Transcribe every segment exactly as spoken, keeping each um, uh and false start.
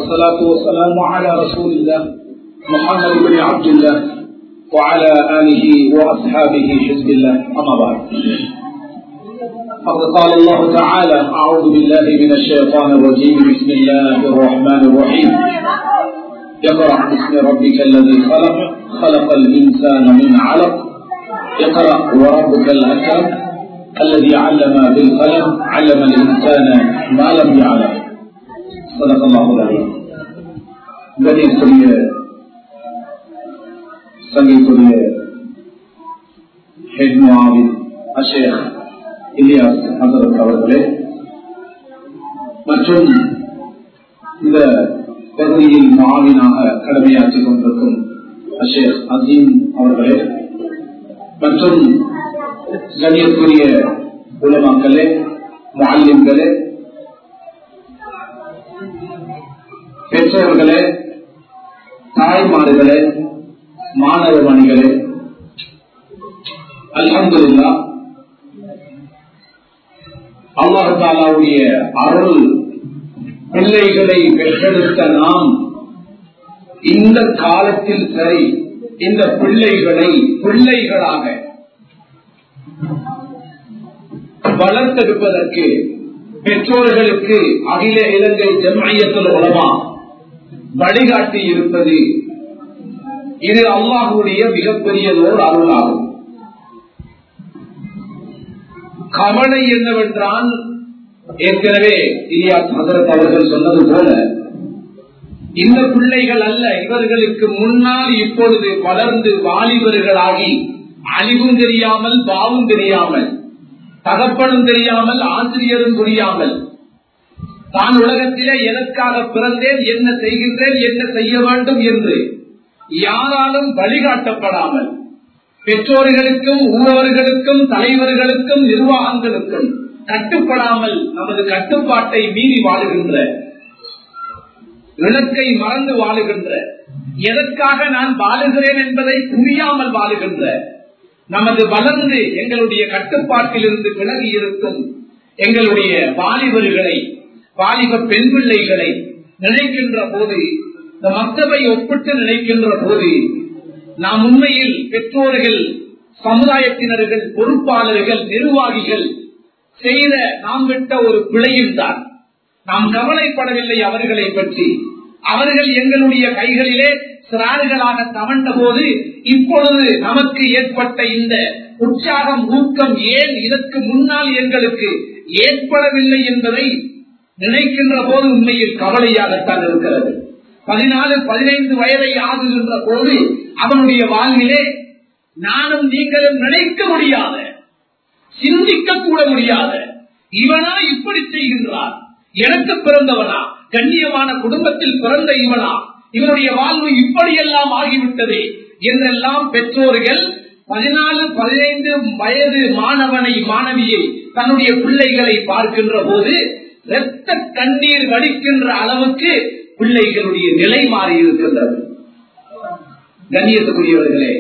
والصلاة والسلام على رسول الله محمد بن عبد الله وعلى آله وأصحابه حزب الله أما بعد فقد قال الله تعالى أعوذ بالله من الشيطان الرجيم بسم الله الرحمن الرحيم اقرأ باسم ربك الذي خلق خلق الإنسان من علق اقرأ وربك الأكرم الذي علم بالقلم علم الإنسان ما لم يعلم صدق الله العظيم. கணியத்துடைய சங்கீத்துடைய head முஆவின் அஷேக் இலியாஸ் ஹசரத் அவர்களே மற்றும் இந்த பகுதியில் முஆவினாக கடமையாற்றிக் கொண்டிருக்கும் அஷேக் அசீம் அவர்களே மற்றும் கணியத்துடைய உலமாக்களே முஅல்லிம்களே பெற்றோர்களே தாய்மார்களே மாணவ மணிகளே அல்ஹம்துலில்லாஹ் அல்லாஹ் தஆலாவுடைய அருள் பிள்ளைகளை பெற்றெடுத்த நாம் இந்த காலத்தில் சரி இந்த பிள்ளைகளை பிள்ளைகளாக வளர்த்தெடுப்பதற்கு பெற்றோர்களுக்கு அகில இலங்கை ஜம்இய்யத்துல் உலமா வழிகாட்டி இருப்பது இது அல்லாஹ்வுடைய மிகப்பெரியதோர் அருளாகும். கவலை என்னவென்றால் ஏற்கனவே இலியாஸ் ஹசரத் அவர்கள் சொன்னது போல இந்த பிள்ளைகள் அல்ல, இவர்களுக்கு முன்னால் இப்பொழுது வளர்ந்து வாலிபர்களாகி அழிவும் தெரியாமல் பாவும் தெரியாமல் தகப்பனும் தெரியாமல் ஆசிரியரும் புரியாமல் தான் உலகத்திலே எதற்காக பிறந்தேன், என்ன செய்கின்றேன், என்ன செய்ய வேண்டும் என்று யாராலும் வழிகாட்டப்படாமல் பெற்றோர்களுக்கும் ஊரவர்களுக்கும் தலைவர்களுக்கும் நிர்வாகங்களுக்கும் கட்டுப்படாமல் நமது கட்டுப்பாட்டை மீறி வாழுகின்ற, இலக்கை மறந்து வாழுகின்ற, எதற்காக நான் வாழுகிறேன் என்பதை புரியாமல் வாழுகின்ற, நமது வளர்ந்து எங்களுடைய கட்டுப்பாட்டில் இருந்து விலகி இருக்கும் எங்களுடைய வாலிபர்களை வாலிப பெண் பிள்ளைகளை நினைக்கின்ற போது, இந்த மக்தபை ஒப்பிட்டு நினைக்கின்ற போது நாம் உண்மையில் பெற்றோர்கள், சமுதாயத்தினர்கள், பொறுப்பாளர்கள், நிர்வாகிகள் செய்த நாம் விட்ட ஒரு பிழையும் தான். நாம் கவலைப்படவில்லை அவர்களை பற்றி. அவர்கள் எங்களுடைய கைகளிலே சிறார்களாக தவண்ட போது இப்பொழுது நமக்கு ஏற்பட்ட இந்த உற்சாகம், ஊக்கம் ஏன் இதற்கு முன்னால் எங்களுக்கு ஏற்படவில்லை என்பதை நினைக்கின்ற போது உண்மையில் கவலையாகத்தான் இருக்கிறது. பதினாலு பதினைந்து வயதை ஆகுகின்ற போது அவனுடைய வாழ்விலே நானும் நீங்களும் நினைக்க முடியாத, சிந்திக்க கூட முடியாத, இவனா இப்படி செய்கின்றார், எனக்கு பிறந்தவனா, கண்ணியமான குடும்பத்தில் பிறந்த இவனா, இவனுடைய வாழ்வு இப்படியெல்லாம் ஆகிவிட்டது என்றெல்லாம் பெற்றோர்கள் பதினாலு பதினைந்து வயது மாணவனை மாணவியை தன்னுடைய பிள்ளைகளை பார்க்கின்ற போது இரத்த கண்ணீர் வடிக்கின்ற அளவுக்கு பிள்ளைகளுடைய நிலை மாறி இருக்கின்றது. கண்ணியத்துக்குரியவர்களே,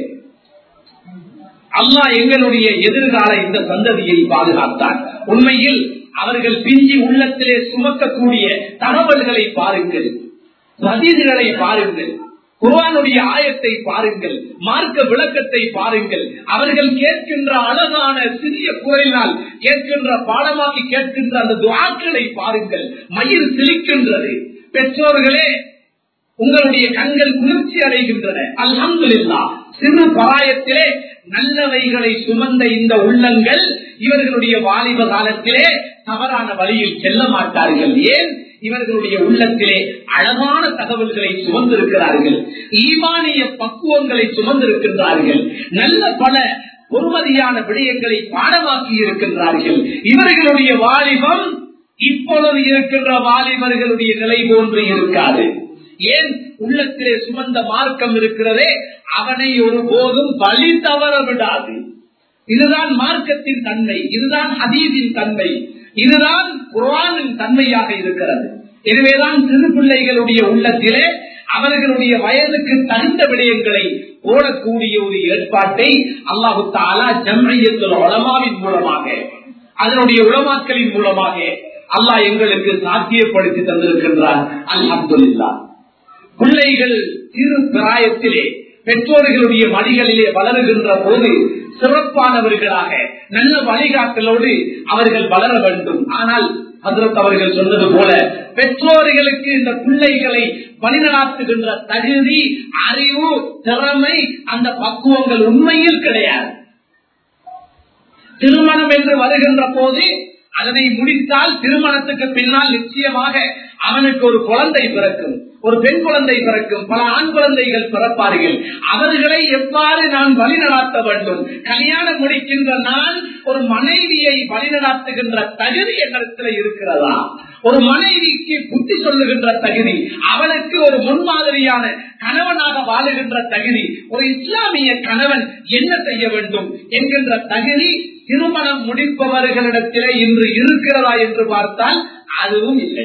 அல்லாஹ் எங்களுடைய எதிர்கால இந்த சந்ததியை பாதுகாத்தான். உண்மையில் அவர்கள் பிஞ்சி உள்ளத்திலே சுமக்கக்கூடிய தகவல்களை பாருங்கள், ஹதீஸ்களை பாருங்கள், குர்ஆனுடைய ஆயத்தை பாருங்கள், மார்க்க விளக்கத்தை பாருங்கள். அவர்கள் கேட்கின்ற அழகான சிறிய குரலினால் கேட்கின்ற, பாடமாக்கி கேட்கின்ற அந்த துஆக்களை பாருங்கள், மயிர் சிலிக்கின்றது. பெற்றோர்களே, உங்களுடைய கண்கள் குளிர்ச்சி அடைகின்றன. அல்ஹம்துலில்லாஹ், சிறு பராயத்திலே நல்லவைகளை சுமந்த இந்த உள்ளங்கள் இவர்களுடைய வாலிப காலத்திலே தவறான வழியில் செல்ல மாட்டார்கள். ஏன்? இவர்களுடைய உள்ளத்திலே அழகான தகவல்களை சுமந்திருக்கிறார்கள், ஈமானிய பக்குவங்களை சுமந்திருக்கின்றார்கள், நல்ல பல பொறுமதியான விடயங்களை பாடமாக்கி இருக்கின்றார்கள். இவர்களுடைய வாலிபம் இப்பொழுது இருக்கின்ற வாலிபர்களுடைய நிலை போன்று இருக்காது. ஏன்? உள்ளத்திலே சுமந்த மார்க்கம் இருக்கிறதே, அவனை ஒருபோதும் வழி தவற விடாது. இதுதான் மார்க்கத்தின் தன்மை, இதுதான் ஹதீஸின் தன்மை, இதுதான் குர்ஆனின் தன்மையாக இருக்கிறது. எனவேதான் சிறு பிள்ளைகளுடைய உள்ளத்திலே அவர்களுடைய வயதுக்கு தகுந்த விடயங்களை ஓடக்கூடிய ஒரு ஏற்பாட்டை அல்லாஹு தஆலா ஜம்இய்யத்துல் உலமாவின் மூலமாக, அதனுடைய உலமாக்களின் மூலமாக அல்லாஹ் எங்களுக்கு சாத்தியப்படுத்தி தந்திருக்கின்றார். அல்ஹம்துலில்லாஹ். பிள்ளைகள் சிறு பிராயத்திலே பெற்றோர்களுடைய மடிகளிலே வளருகின்ற போது சிறப்பானவர்களாக நல்ல வழிகாட்டலோடு அவர்கள் வளர வேண்டும். ஆனால் ஹஜ்ரத் அவர்கள் சொன்னது போல பெற்றோர்களுக்கு இந்த பிள்ளைகளை வழிநடாத்துகின்ற தகுதி, அறிவு, திறமை, அந்த பக்குவங்கள் உண்மையில் கிடையாது. திருமணம் என்று வருகின்ற போது அதனை முடித்தால் திருமணத்துக்கு பின்னால் நிச்சயமாக அவனுக்கு ஒரு குழந்தை பிறக்கும், ஒரு பெண் குழந்தை பிறக்கும், பல ஆண் குழந்தைகள் பிறப்பார்கள். அவர்களை எவ்வாறு நான் வழிநடாத்த வேண்டும்? கல்யாணம் முடிக்கின்ற நான் ஒரு மனைவியை வழிநடாத்துகின்ற தகுதி என்னிடத்தில் இருக்கிறதா? ஒரு மனைவிக்கு புத்தி சொல்லுகின்ற தகுதி, அவனுக்கு ஒரு முன்மாதிரியான கணவனாக வாழுகின்ற தகுதி, ஒரு இஸ்லாமிய கணவன் என்ன செய்ய வேண்டும் என்கின்ற தகுதி திருமணம் முடிப்பவர்களிடத்திலே இன்று இருக்கிறதா என்று பார்த்தால் அதுவும் இல்லை.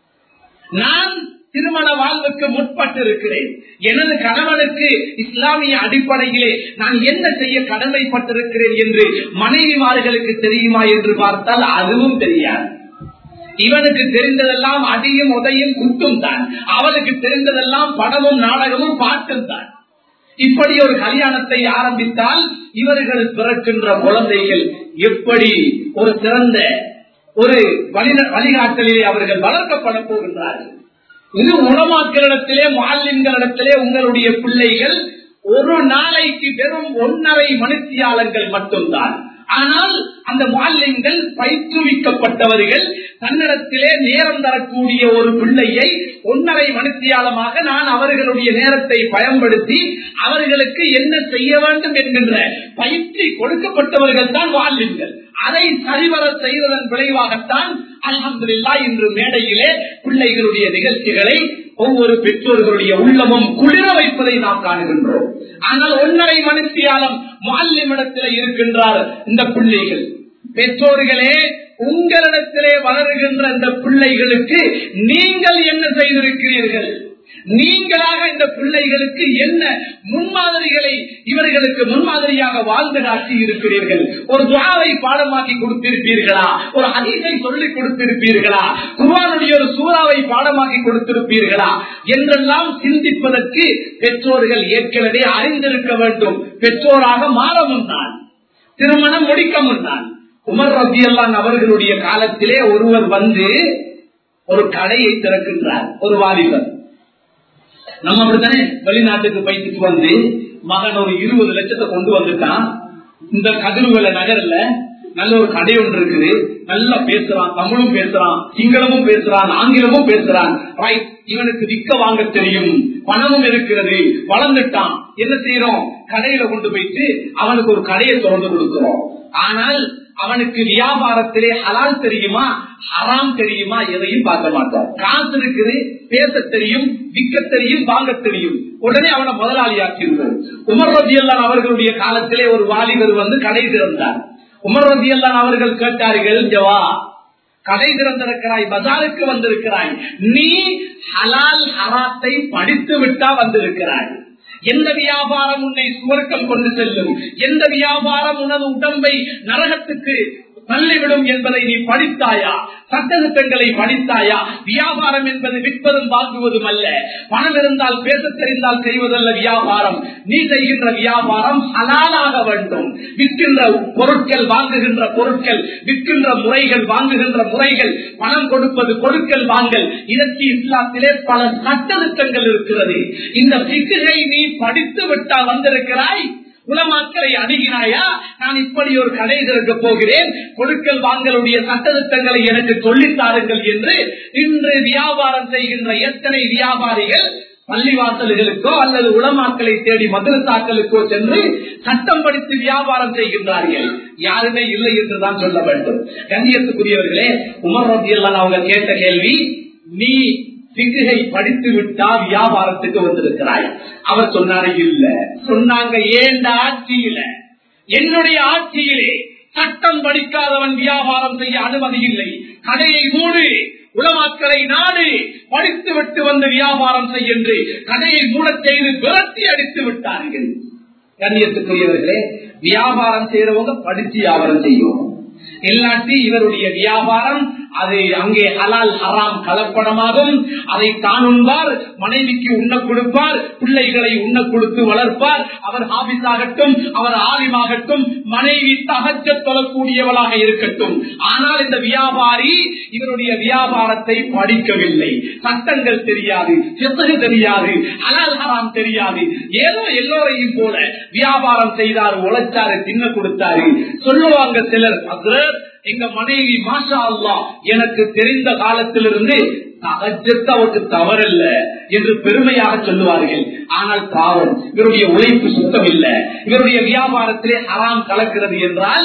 நான் திருமண வாழ்வுக்கு முற்பட்டிருக்கிறேன், எனது கணவனுக்கு இஸ்லாமிய அடிப்படையிலே நான் என்ன செய்ய கடமைப்பட்டிருக்கிறேன் என்று மனைவிமார்களுக்கு தெரியுமா என்று பார்த்தால் அதுவும் தெரியாது. இவனுக்கு தெரிந்ததெல்லாம் அடியும் உதையும் குட்டும் தான், அவனுக்கு தெரிந்ததெல்லாம் படமும் நாடகமும் பாட்டும் தான். இப்படி ஒரு கல்யாணத்தை ஆரம்பித்தால் இவர்கள் பிறக்கின்ற குழந்தைகள் எப்படி ஒரு சிறந்த ஒரு வழிகாட்டலிலே அவர்கள் வளர்க்கப்பட போகின்றார்கள். இது உலமாக்களிடத்திலே, முஅல்லிம்களிடத்திலே உங்களுடைய பிள்ளைகள் ஒரு நாளைக்கு வெறும் ஒன்னரை மணித்தியாலங்கள் மட்டும்தான். ஆனால் அந்த முஅல்லிம்கள் பயிற்றுவிக்கப்பட்டவர்கள் தன்னிடத்திலே நேரம் தரக்கூடிய ஒரு பிள்ளையை ஒன்னரை மணித்தியாலமாக நான் அவர்களுடைய நேரத்தை பயன்படுத்தி அவர்களுக்கு என்ன செய்ய வேண்டும் என்கின்ற பயிற்சி கொடுக்கப்பட்டவர்கள் தான் முஅல்லிம்கள். அதை சரிவர செய்வதன் விளைவாகத்தான் அல்ஹம்துலில்லாஹ் இன்று மேடையிலே பிள்ளைகளுடைய நிகழ்ச்சிகளை ஒவ்வொரு பெற்றோர்களுடைய உள்ளமும் குளிர வைப்பதை நாம் காணுகின்றோம். ஆனால் ஒன்னரை மணித்தியாலம் முஅல்லிமிடத்தில் இருக்கின்றார் இந்த பிள்ளைகள். பெற்றோர்களே, உங்களிடத்திலே வளருகின்ற இந்த பிள்ளைகளுக்கு நீங்கள் என்ன செய்திருக்கிறீர்கள்? நீங்களாக இந்த பிள்ளைகளுக்கு என்ன முன்மாதிரிகளை இவர்களுக்கு முன்மாதிரியாக வாழ்ந்து காட்டி இருக்கிறீர்கள்? ஒரு துஆவை பாடமாக்கி கொடுத்திருப்பீர்களா? ஒரு ஹதீஸை சொல்லிக் கொடுத்திருப்பீர்களா? குர்ஆனுடைய ஒரு சூறாவை பாடமாக்கி கொடுத்திருப்பீர்களா என்றெல்லாம் சிந்திப்பதற்கு பெற்றோர்கள் ஏற்கனவே அறிந்திருக்க வேண்டும். பெற்றோராக மாற முன்னால், திருமணம் முடிக்க முன்னால். உமர் ரலியல்லாஹு அவர்களுடைய காலத்திலே ஒருவர் வந்து ஒரு கடையை திறக்கின்றார். ஒரு வாலிபர், நம்ம அப்படித்தானே வெளிநாட்டுக்கு பயிற்சிக்கு வந்து மகன் ஒரு இருபது லட்சத்தை கொண்டு வந்துட்டான். இந்த கதிர்வல நகர்ல நல்ல ஒரு கடை ஒன்று இருக்குது, நல்லா பேசுறான், தமிழும் பேசுறான், சிங்களமும் பேசுறான், ஆங்கிலமும் பேசுறான். ரைட், இவனுக்கு விற்க வாங்க தெரியும், பணமும் இருக்கிறது, வளர்ந்துட்டான். என்ன செய்யறோம்? கடையில கொண்டு போயிட்டு அவனுக்கு ஒரு கடையை திறந்து கொடுக்கிறோம். ஆனால் அவனுக்கு வியாபாரத்திலே ஹலால் தெரியுமா, ஹராம் தெரியுமா, எதையும் பார்க்க மாட்டான். காசு இருக்குது, பேச தெரியும், விற்க தெரியும், வாங்க தெரியும். உடனே அவனை முதலாளி ஆக்கியிருந்தோம். உமர் ரலியல்லாஹு அவர்களுடைய காலத்திலே ஒரு வாலிபர் வந்து கடை திறந்தார். உமர் ரலியல்லாஹு அவர்கள் கேட்டார்கள், ஜவா, கடை திறந்திருக்கிறாய், பஜாருக்கு வந்திருக்கிறாய், நீ ஹலால் ஹராத்தை படித்து விட்டா வந்திருக்கிறாய். எந்த வியாபாரம் உன்னை சுவர்க்கம் கொண்டு செல்லும், எந்த வியாபாரம் உனது உடம்பை நரகத்துக்கு தள்ளிவிடும் என்பதை நீ படித்தாயா? சட்டத்திட்டங்களை படித்தாயா? வியாபாரம் என்பது விற்பதும் வாங்குவதும் அல்ல. பணம் இருந்தால் பேச தெரிந்தால் செய்வதல்ல வியாபாரம். நீ செய்கின்ற வியாபாரம் ஹலாலாக வேண்டும். விற்கின்ற பொருட்கள், வாங்குகின்ற பொருட்கள், விற்கின்ற முறைகள், வாங்குகின்ற முறைகள், பணம் கொடுப்பது, கொடுக்கல் வாங்கல், இதற்கு இஸ்லாத்திலே பல சட்டத்திட்டங்கள் இருக்கிறது. இந்த ஃபிக்ஹை நீ படித்து விட்டா வந்திருக்கிறாய், உலமாக்களை அணுகினாயா? நான் இப்படி ஒரு கடை திறக்க போகிறேன், கொடுக்கல் வாங்கலுடைய சட்டத்திட்டங்களை எனக்கு சொல்லித்தாருங்கள் என்று இன்று வியாபாரம் செய்கின்ற எத்தனை வியாபாரிகள் பள்ளிவாசல்களுக்கோ அல்லது உலமாக்களை தேடி மதரசாக்களுக்கோ சென்று சட்டம் படித்து வியாபாரம் செய்கின்றார்கள். யாருமே இல்லை என்றுதான் சொல்ல வேண்டும். கண்ணியத்துக்குரியவர்களே, உமர் ரலியல்லாஹு அவங்க கேட்ட கேள்வி, நீ ஃபிக்ஹை படித்து விட்டா வியாபாரத்துக்கு வந்திருக்கிறாய்? அவர் சொன்னாரு, இல்ல. சொன்னாங்க, ஏண்ட ஆட்சியில, என்னுடைய ஆட்சியிலே சட்டம் படிக்காதவன் வியாபாரம் செய்ய அனுமதி இல்லை. கடையை மூடு, உலமாக்களை நாடு, படித்து விட்டு வந்து வியாபாரம் செய்ய என்று கடையை மூடச் செய்து விரட்டி அடித்து விட்டார்கள். கண்ணியத்துக்குரியவர்களே, வியாபாரம் செய்யறவங்க படிச்சு வியாபாரம் செய்யும். இல்லாட்டி இவருடைய வியாபாரம் அது அங்கே ஹலால் ஹராம் கலப்படமாகும். அதை தான் உண்பார், மனைவிக்கு உண்ண கொடுப்பார், பிள்ளைகளை உண்ண கொடுத்து வளர்ப்பார். அவர் ஹாபிஸ் ஆகட்டும், அவர் ஆலிமாகட்டும், மனைவி தஹஜ்ஜத் தொழக்கூடியவளாக இருக்கட்டும். ஆனால் இந்த வியாபாரி இவருடைய வியாபாரத்தை படிக்கவில்லை, சட்டங்கள் தெரியாது, ஃபிக்ஹ் தெரியாது, ஹலால் ஹராம் தெரியாது. ஏதோ எல்லோரையும் போல வியாபாரம் செய்தார், உழைச்சாரு, தின்ன கொடுத்தாரு. சொல்லுவாங்க சிலர், எங்க மனைவி மாஷா அல்லாஹ் எனக்கு தெரிந்த காலத்திலிருந்து அவருக்கு தவறல்ல என்று பெருமையாக சொல்லுவார்கள். ஆனால் பாவம், இவருடைய உழைப்பு சுத்தம் இல்லை, இவருடைய வியாபாரத்திலே ஹராம் கலக்கிறது என்றால்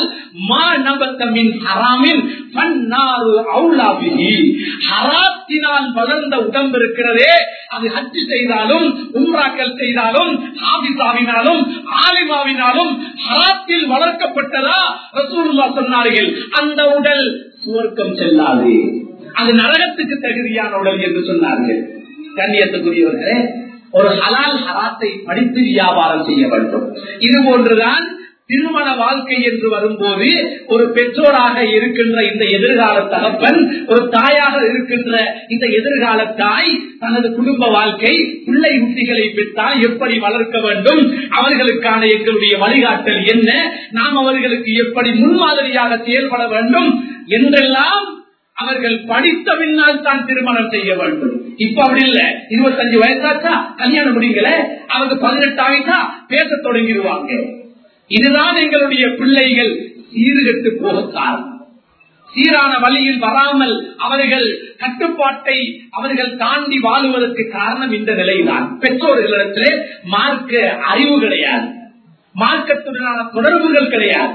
ஹராத்தினால் வளர்ந்த உடம்பு இருக்கிறதே, அது ஹஜ் செய்தாலும் உம்ராக்கள் செய்தாலும் ஹாபிஸாவினாலும் ஆலிமாவினாலும் ஹராத்தில் வளர்க்கப்பட்டதா ரசூலுல்லாஹ் சொன்னார்கள், அந்த உடல் சுவர்க்கம் செல்லாது, அது நரகத்துக்கு தகுதியான உடல் என்று சொன்னார்கள். கண்ணியத்துக்குரியவர்களே, ஒரு ஹலால் ஹராத்தை படித்து வியாபாரம் செய்ய வேண்டும். இது போன்றுதான் திருமண வாழ்க்கை என்று வரும்போது ஒரு பெற்றோராக இருக்கின்ற இந்த எதிர்கால தகப்பன், ஒரு தாயாக இருக்கின்ற இந்த எதிர்கால தாய் தனது குடும்ப வாழ்க்கை, பிள்ளை குட்டிகளை பெற்றால் எப்படி வளர்க்க வேண்டும், அவர்களுக்கான எங்களுடைய வழிகாட்டல் என்ன, நாம் அவர்களுக்கு எப்படி முன்மாதிரியாக செயல்பட வேண்டும் என்றெல்லாம் அவர்கள் படித்த பின்னால் தான் திருமணம் செய்ய வேண்டும். இப்ப அப்படி இல்ல, இருபத்தஞ்சு வயசாச்சா கல்யாணம் முடியல, அவங்க பதினெட்டு ஆகிட்டா பேச தொடங்கிடுவாங்க. இதுதான் எங்களுடைய பிள்ளைகள் சீர்கெட்டு போக காரணம். சீரான வழியில் வராமல் அவர்கள் கட்டுப்பாட்டை அவர்கள் தாண்டி வாழுவதற்கு காரணம் இந்த நிலைதான். பெற்றோர்களிடத்திலே மார்க்க அறிவு கிடையாது, மார்க்கத்துடனான தொடர்புகள் கிடையாது.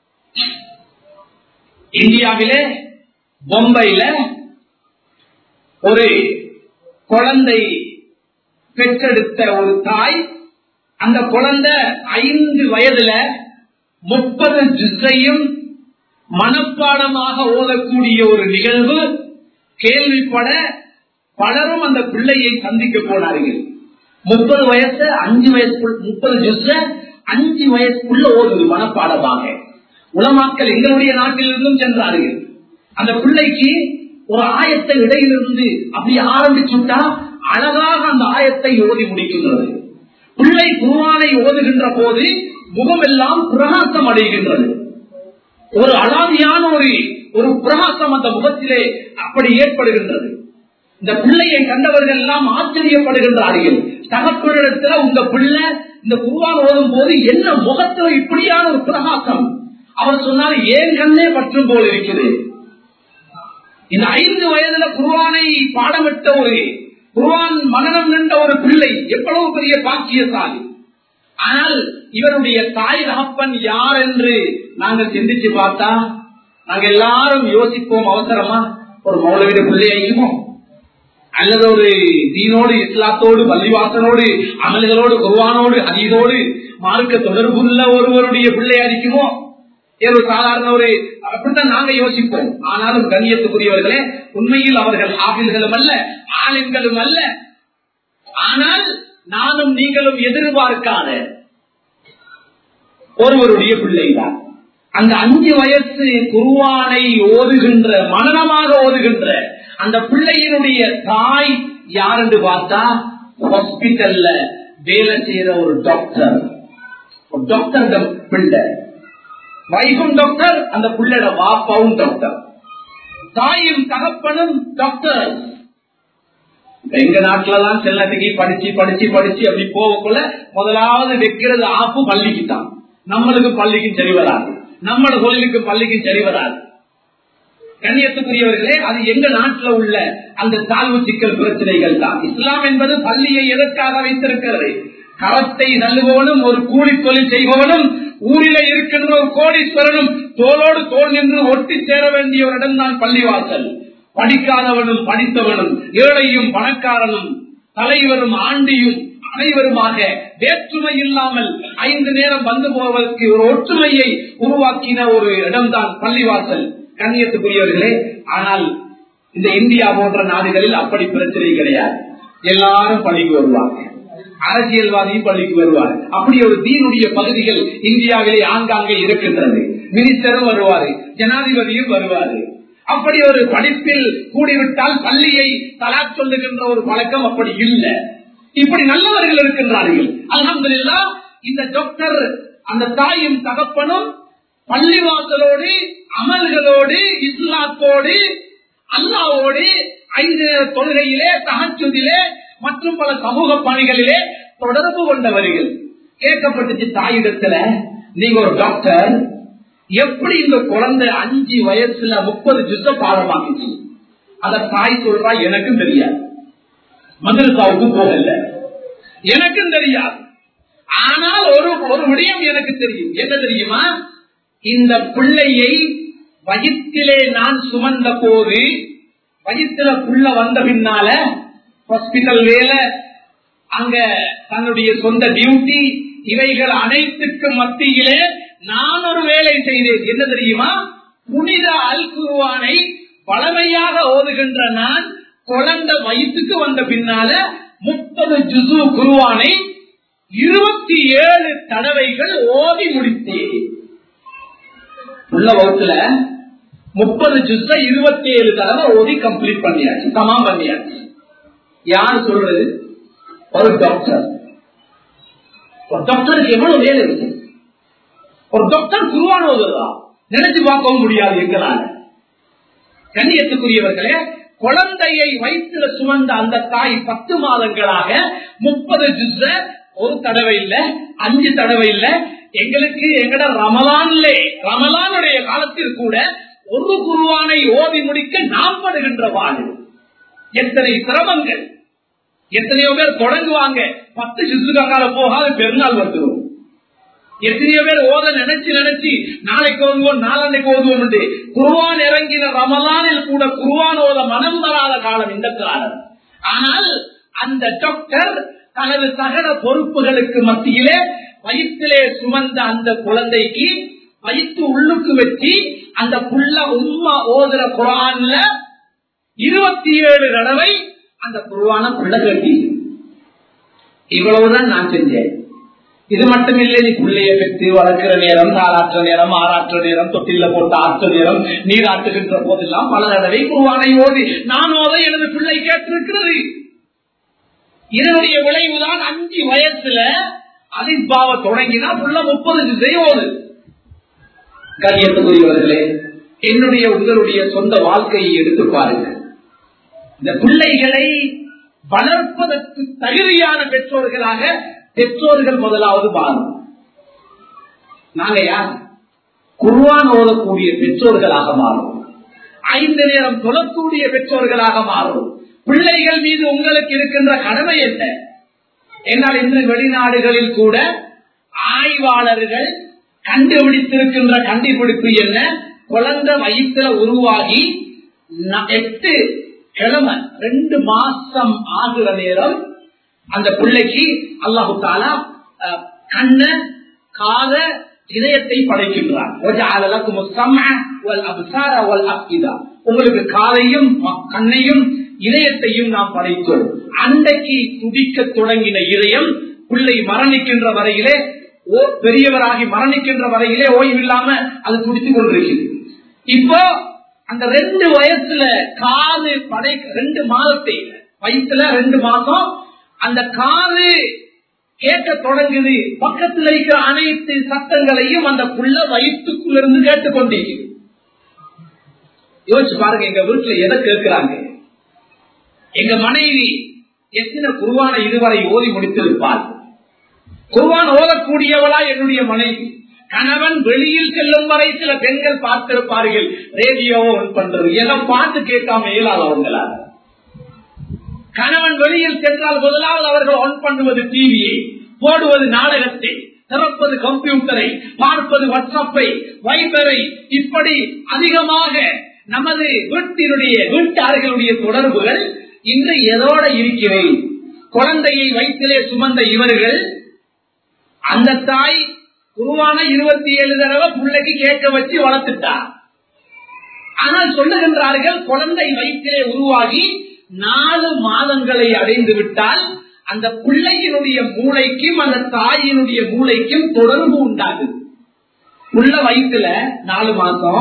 இந்தியாவிலே பொம்பையில ஒரு குழந்தை பெற்றெடுத்த ஒரு தாய், அந்த குழந்தை ஐந்து வயதுல முப்பது ஜுஸையும் மனப்பாடமாக ஓதக்கூடிய ஒரு நிகழ்வு கேள்விப்பட பலரும் அந்த பிள்ளையை சந்திக்க போனார்கள். முப்பது வயசு அஞ்சு வயசு முப்பது ஜுஸ அஞ்சு வயசுக்குள்ள ஓதுது மனப்பாடமாக. உலமாக்கள் எங்களுடைய நாட்டிலிருந்தும் சென்றார்கள். அந்த பிள்ளைக்கு ஒரு ஆயத்தை இடையிலிருந்து அப்படி ஆரம்பிச்சுட்டா அழகாக அந்த ஆயத்தை ஓதி முடிக்கின்றது. பிள்ளை குர்ஆனை ஓதுகின்ற போது முகமெல்லாம் பிரகாசம் அடைகின்றது. ஒரு அலாதியான ஒரு ஒரு பிரகாசம் அந்த முகத்திலே அப்படி ஏற்படுகின்றது. இந்த பிள்ளையை கண்டவர்கள் எல்லாம் ஆச்சரியப்படுகின்றார்கள். தகப்பனிடத்துல உங்க பிள்ளை இந்த குர்ஆன் ஓதும் போது என்ன முகத்துல இப்படியான ஒரு பிரகாசம்? அவர் சொன்னார், ஏன் கண்ணே பற்றும் போல் இருக்குது. இந்த ஐந்து வயதுல குர்ஆனை பாடமிட்ட ஒரு குர்ஆன் மனனம் நின்ற ஒரு பிள்ளை எவ்வளவு பெரிய பாக்கியசாலி. ஆனால் இவருடைய தாய் தகப்பன் யார் என்று நாங்கள் சிந்திச்சு பார்த்தா நாங்க எல்லாரும் யோசிப்போம், அவசரமா ஒரு மௌலவிட பிள்ளையாக்குமோ, அல்லது ஒரு தீனோடு இஸ்லாத்தோடு பள்ளிவாசனோடு அமல்களோடு குர்ஆனோடு ஹதீஸோடு மார்க்க தொடர்புள்ள ஒருவருடைய பிள்ளை அடிக்குமோ, ஏதோ சாதாரண ஒரு அப்படித்தான் நாங்க யோசிப்போம். ஆனாலும் கண்ணியத்துக்குரியவர்களே, உண்மையில் அவர்கள் ஆபில்களும் அல்ல, ஆலிம்களும் அல்ல. ஆனால் நானும் நீங்களும் எதிர்பார்க்காத ஒருவருடைய பிள்ளைதான். அந்த அஞ்சு வயசு குர்ஆனை ஓதுகின்ற மனனமாக ஓதுகின்ற அந்த பிள்ளையினுடைய தாய் யார் என்று பார்த்தா ஹாஸ்பிட்டல்ல வேலை செய்யற ஒரு டாக்டர். ஒரு டாக்டர் பிள்ளை, வைஃபும் டாக்டர், அந்த பிள்ளையோட வாப்பாவும் டாக்டர், தாயும் தகப்பனும் டாக்டர். எங்க நாட்டுலதான் செல்லத்துக்கு படிச்சு படிச்சு படிச்சு அப்படி போகக்குள்ள முதலாவது வைக்கிறது ஆப்பு பள்ளிக்கு தான். நம்மளுக்கு பள்ளிக்கு சரி வராது, நம்மளோட தொழிலுக்கு பள்ளிக்கு சரி வராது. கண்ணியத்துக்குரியவர்களே, அது எங்க நாட்டுல உள்ள அந்த தாழ்வு சிக்கல் பிரச்சனைகள் தான். இஸ்லாம் என்பது பள்ளியை எதற்காக வைத்திருக்கிறது? கரத்தை தள்ளுபவனும் ஒரு கூலி தொழில் செய்பவனும் ஊரில இருக்கின்ற ஒரு கோடீஸ்வரனும் தோளோடு தோல் நின்று ஒட்டி சேர வேண்டிய ஒரு இடம் தான் பள்ளிவாசல். படிக்காதவனும் படித்தவனும், ஏழையும் பணக்காரனும், தலைவரும் ஆண்டியும் அனைவருமாக வேற்றுமை இல்லாமல் ஐந்து நேரம் வந்து போவதற்கு ஒரு ஒற்றுமையை உருவாக்கின ஒரு இடம்தான் பள்ளிவாசல். கண்ணியத்துக்குரியவர்களே, ஆனால் இந்த இந்தியா போன்ற நாடுகளில் அப்படி பிரச்சனை கிடையாது. எல்லாரும் பள்ளிக்கு வருவாங்க, அரசியல்வாதியும் பள்ளிக்கு வருவார். அப்படி ஒரு தீனுடைய பகுதிகள் இந்தியாவிலே ஆங்காங்கே இருக்கின்றது. மினிஸ்டரும் வருவாரு, ஜனாதிபதியும் வருவாரு. அப்படி ஒரு படிப்பில் கூடிவிட்டால் பள்ளியை தலாக் சொல்லுகின்ற ஒரு பழக்கம் அப்படி இல்லை. இப்படி நல்லவர்கள் இருக்கின்றார்கள். அல்ஹம்துலில்லாஹ் இந்த டாக்டர் அந்த தாயும் தகப்பனும் பள்ளிவாசலோடு அமல்களோடு இஸ்லாத்தோடு அல்லாஹ்வோடு ஐந்து தொழுகையிலே தஹஜ்ஜுதிலே மற்றும் பல சமூக பணிகளிலே தொடர்பு கொண்டவர்கள். கேட்கப்பட்டுச்சு தாயிடத்துல, நீங்க ஒரு டாக்டர், எப்படி இந்த குழந்தை அஞ்சு வயசுல முப்பது ஜுஸ பாடமாக்குச்சு? அத தாய் சொல்றா, எனக்கும் தெரியாது, மதரசாவுக்கு போகல, எனக்கும் தெரியாது. ஆனால் ஒரு ஒரு விடயம் எனக்கு தெரியும். என்ன தெரியுமா? இந்த பிள்ளையை வயிற்றிலே நான் சுமந்த போது, வயிற்றுல புள்ள வந்த பின்னால ஹாஸ்பிட்டல் வேலை, அங்க தன்னுடைய சொந்த டியூட்டி, இவைகள் அனைத்துக்கு மத்தியிலே நான் ஒரு வேலை செய்தேன். என்ன தெரியுமா? புனித அல் குர்ஆனை பழமையாக ஓதுகின்ற நான் குழந்தை வயிற்றுக்கு வந்த பின்னால முப்பது ஜுசு குர்ஆனை இருபத்தி ஏழு தடவைகள் ஓதி முடித்தேன். உள்ள வகுப்புல முப்பது ஜுஸ இருபத்தி ஏழு தடவை ஓதி கம்ப்ளீட் பண்ணியாச்சு, தமாம் பண்ணியாச்சு. யார் சொல்றது? ஒரு டாக்டர். ஒரு டாக்டருக்கு எவ்வளவு வேலை இருக்கு? ஒரு டாக்டர் குர்ஆன் ஓதுறதா நினைச்சு பார்க்கவும் முடியாது எங்களால. கண்ணியத்துக்குரியவர்களே, குழந்தையை வயிற்றுல சுமந்த அந்த தாய் பத்து மாதங்களாக முப்பது ஜுஸ ஒரு தடவை இல்ல, அஞ்சு தடவை இல்ல, எங்களுக்கு எங்கட ரமலான்லே ரமலானுடைய காலத்தில் கூட ஒரு குர்ஆனை ஓதி முடிக்க நாம் படுகின்ற வாழ்வு. எத்தனை சிரமங்கள்! எத்தனையோ பேர் தொடங்குவாங்க, பத்து ஜுஸுக்காக போகாத பெருநாள் வந்துடும். எத்தனையோ பேர் ஓத நினைச்சு நினைச்சு நாளைக்கு ஓதுவோம், நாளைக்கு ஓதுவோம் என்று குர்ஆன் இறங்கின ரமலானில் கூட குர்ஆன் ஓத மனம் வராத காலம் இந்த காலம். ஆனால் அந்த டாக்டர் தனது சகல பொறுப்புகளுக்கு மத்தியிலே வயிற்றிலே சுமந்த அந்த குழந்தைக்கு வயிற்று உள்ளுக்கு வச்சு அந்த புள்ள உம்மா ஓதுற குர்ஆன்ல இருபத்தி ஏழு தடவை அந்த குர்ஆன புள்ள கட்டி. இவ்வளவுதான் நான் செஞ்சேன். இது மட்டும் இல்லை, நீ பிள்ளைய பெற்று வளர்க்கிற நேரம், தாளாற்ற நேரம், ஆறாற்ற நேரம், தொட்டில போட்டு ஆற்ற நேரம், நீராட்டுகின்ற போதெல்லாம் பல தடவை குர்ஆனை ஓதி நான் ஓத எனது பிள்ளை கேட்டிருக்கிறது. இதனுடைய விளைவுதான் அஞ்சு வயசுல அதிபாவ தொடங்கினா புள்ள முப்பது திசை ஓது. கண்ணியத்துக்குரியவர்களே, என்னுடைய உங்களுடைய சொந்த வாழ்க்கையை எடுத்து பாருங்க. இந்த பிள்ளைகளை வளர்ப்பதற்கு தகுதியான பெற்றோர்களாக பெற்றோர்கள் முதலாவது மாறும். நாங்க யார்? குர்ஆன் ஓதக்கூடிய பெற்றோர்களாக மாறும். ஐந்து நேரம் தொழக்கூடிய பெற்றோர்களாக மாறும். பிள்ளைகள் மீது உங்களுக்கு இருக்கின்ற கடமை என்ன? என்னால் இன்று வெளிநாடுகளில் கூட ஆய்வாளர்கள் கண்டுபிடித்திருக்கின்ற கண்டுபிடிப்பு என்ன? குழந்தை வயிற்றுல உருவாகி எட்டு கிழமை ரெண்டு மாசம் ஆகுற நேரம் அந்த பிள்ளைக்கு அல்லாஹு தஆலா கண்ண காத இதயத்தை படைக்கின்றார். உங்களுக்கு காதையும் கண்ணையும் இதயத்தையும் நாம் படைத்தோம். அன்றைக்கு துடிக்க தொடங்கின இதயம் பிள்ளை மரணிக்கின்ற வரையிலே, பெரியவராகி மரணிக்கின்ற வரையிலே ஓய்வில்லாம அது துடித்துக் கொண்டிருக்கிறது. இப்போ அந்த ரெண்டு வயசுல காது படை ரெண்டு மாதத்தை வயசுல ரெண்டு மாசம் அந்த காது கேட்க தொடங்குது. பக்கத்தில் இருக்கிற அனைத்து சத்தங்களையும் அந்த புள்ள வயிற்றுக்குள்ளிருந்து கேட்டுக்கொண்டிருக்கிறது. யோசிச்சு பாருங்க, எங்க வீட்டுல எதை கேட்கிறாங்க? எங்க மனைவி எத்தனை குர்ஆனை இதுவரை ஓதி முடித்திருப்பார்? குர்ஆன் ஓதக்கூடியவளா என்னுடைய மனைவி? கணவன் வெளியில் செல்லும் வரை சில பெண்கள் பார்த்திருப்பார்கள், ரேடியோவை ஆன் பண்றது, எதை பார்த்து கேட்காம இயலாது அவங்களால. கணவன் வெளியில் சென்றால் முதலாவது அவர்கள் ஆன் பண்ணுவது டிவியை, போடுவது நாடகத்தை, திறப்பது கம்ப்யூட்டரை, பார்ப்பது வாட்ஸ்அப்பை, வைபரை. இப்படி அதிகமாக நமது வீட்டினுடைய வீட்டார்களுடைய தொடர்புகள் இன்று எதோட இருக்கிறேன்? குழந்தையை வயிற்றிலே சுமந்த இவர்கள், அந்த தாய் குர்ஆன இருபத்தி ஏழு தடவை பிள்ளைக்கு கேட்க வச்சு வளர்த்துட்டார். ஆனால் சொல்லுகின்றார்கள், குழந்தை வயிற்றிலே உருவாகி நாலு மாதங்களை அடைந்து விட்டால் அந்த பிள்ளையினுடைய மூளைக்கும் அந்த தாயினுடைய மூளைக்கும் தொடர்பு உண்டாகுது. உள்ள வயிற்றுல நாலு மாசம்,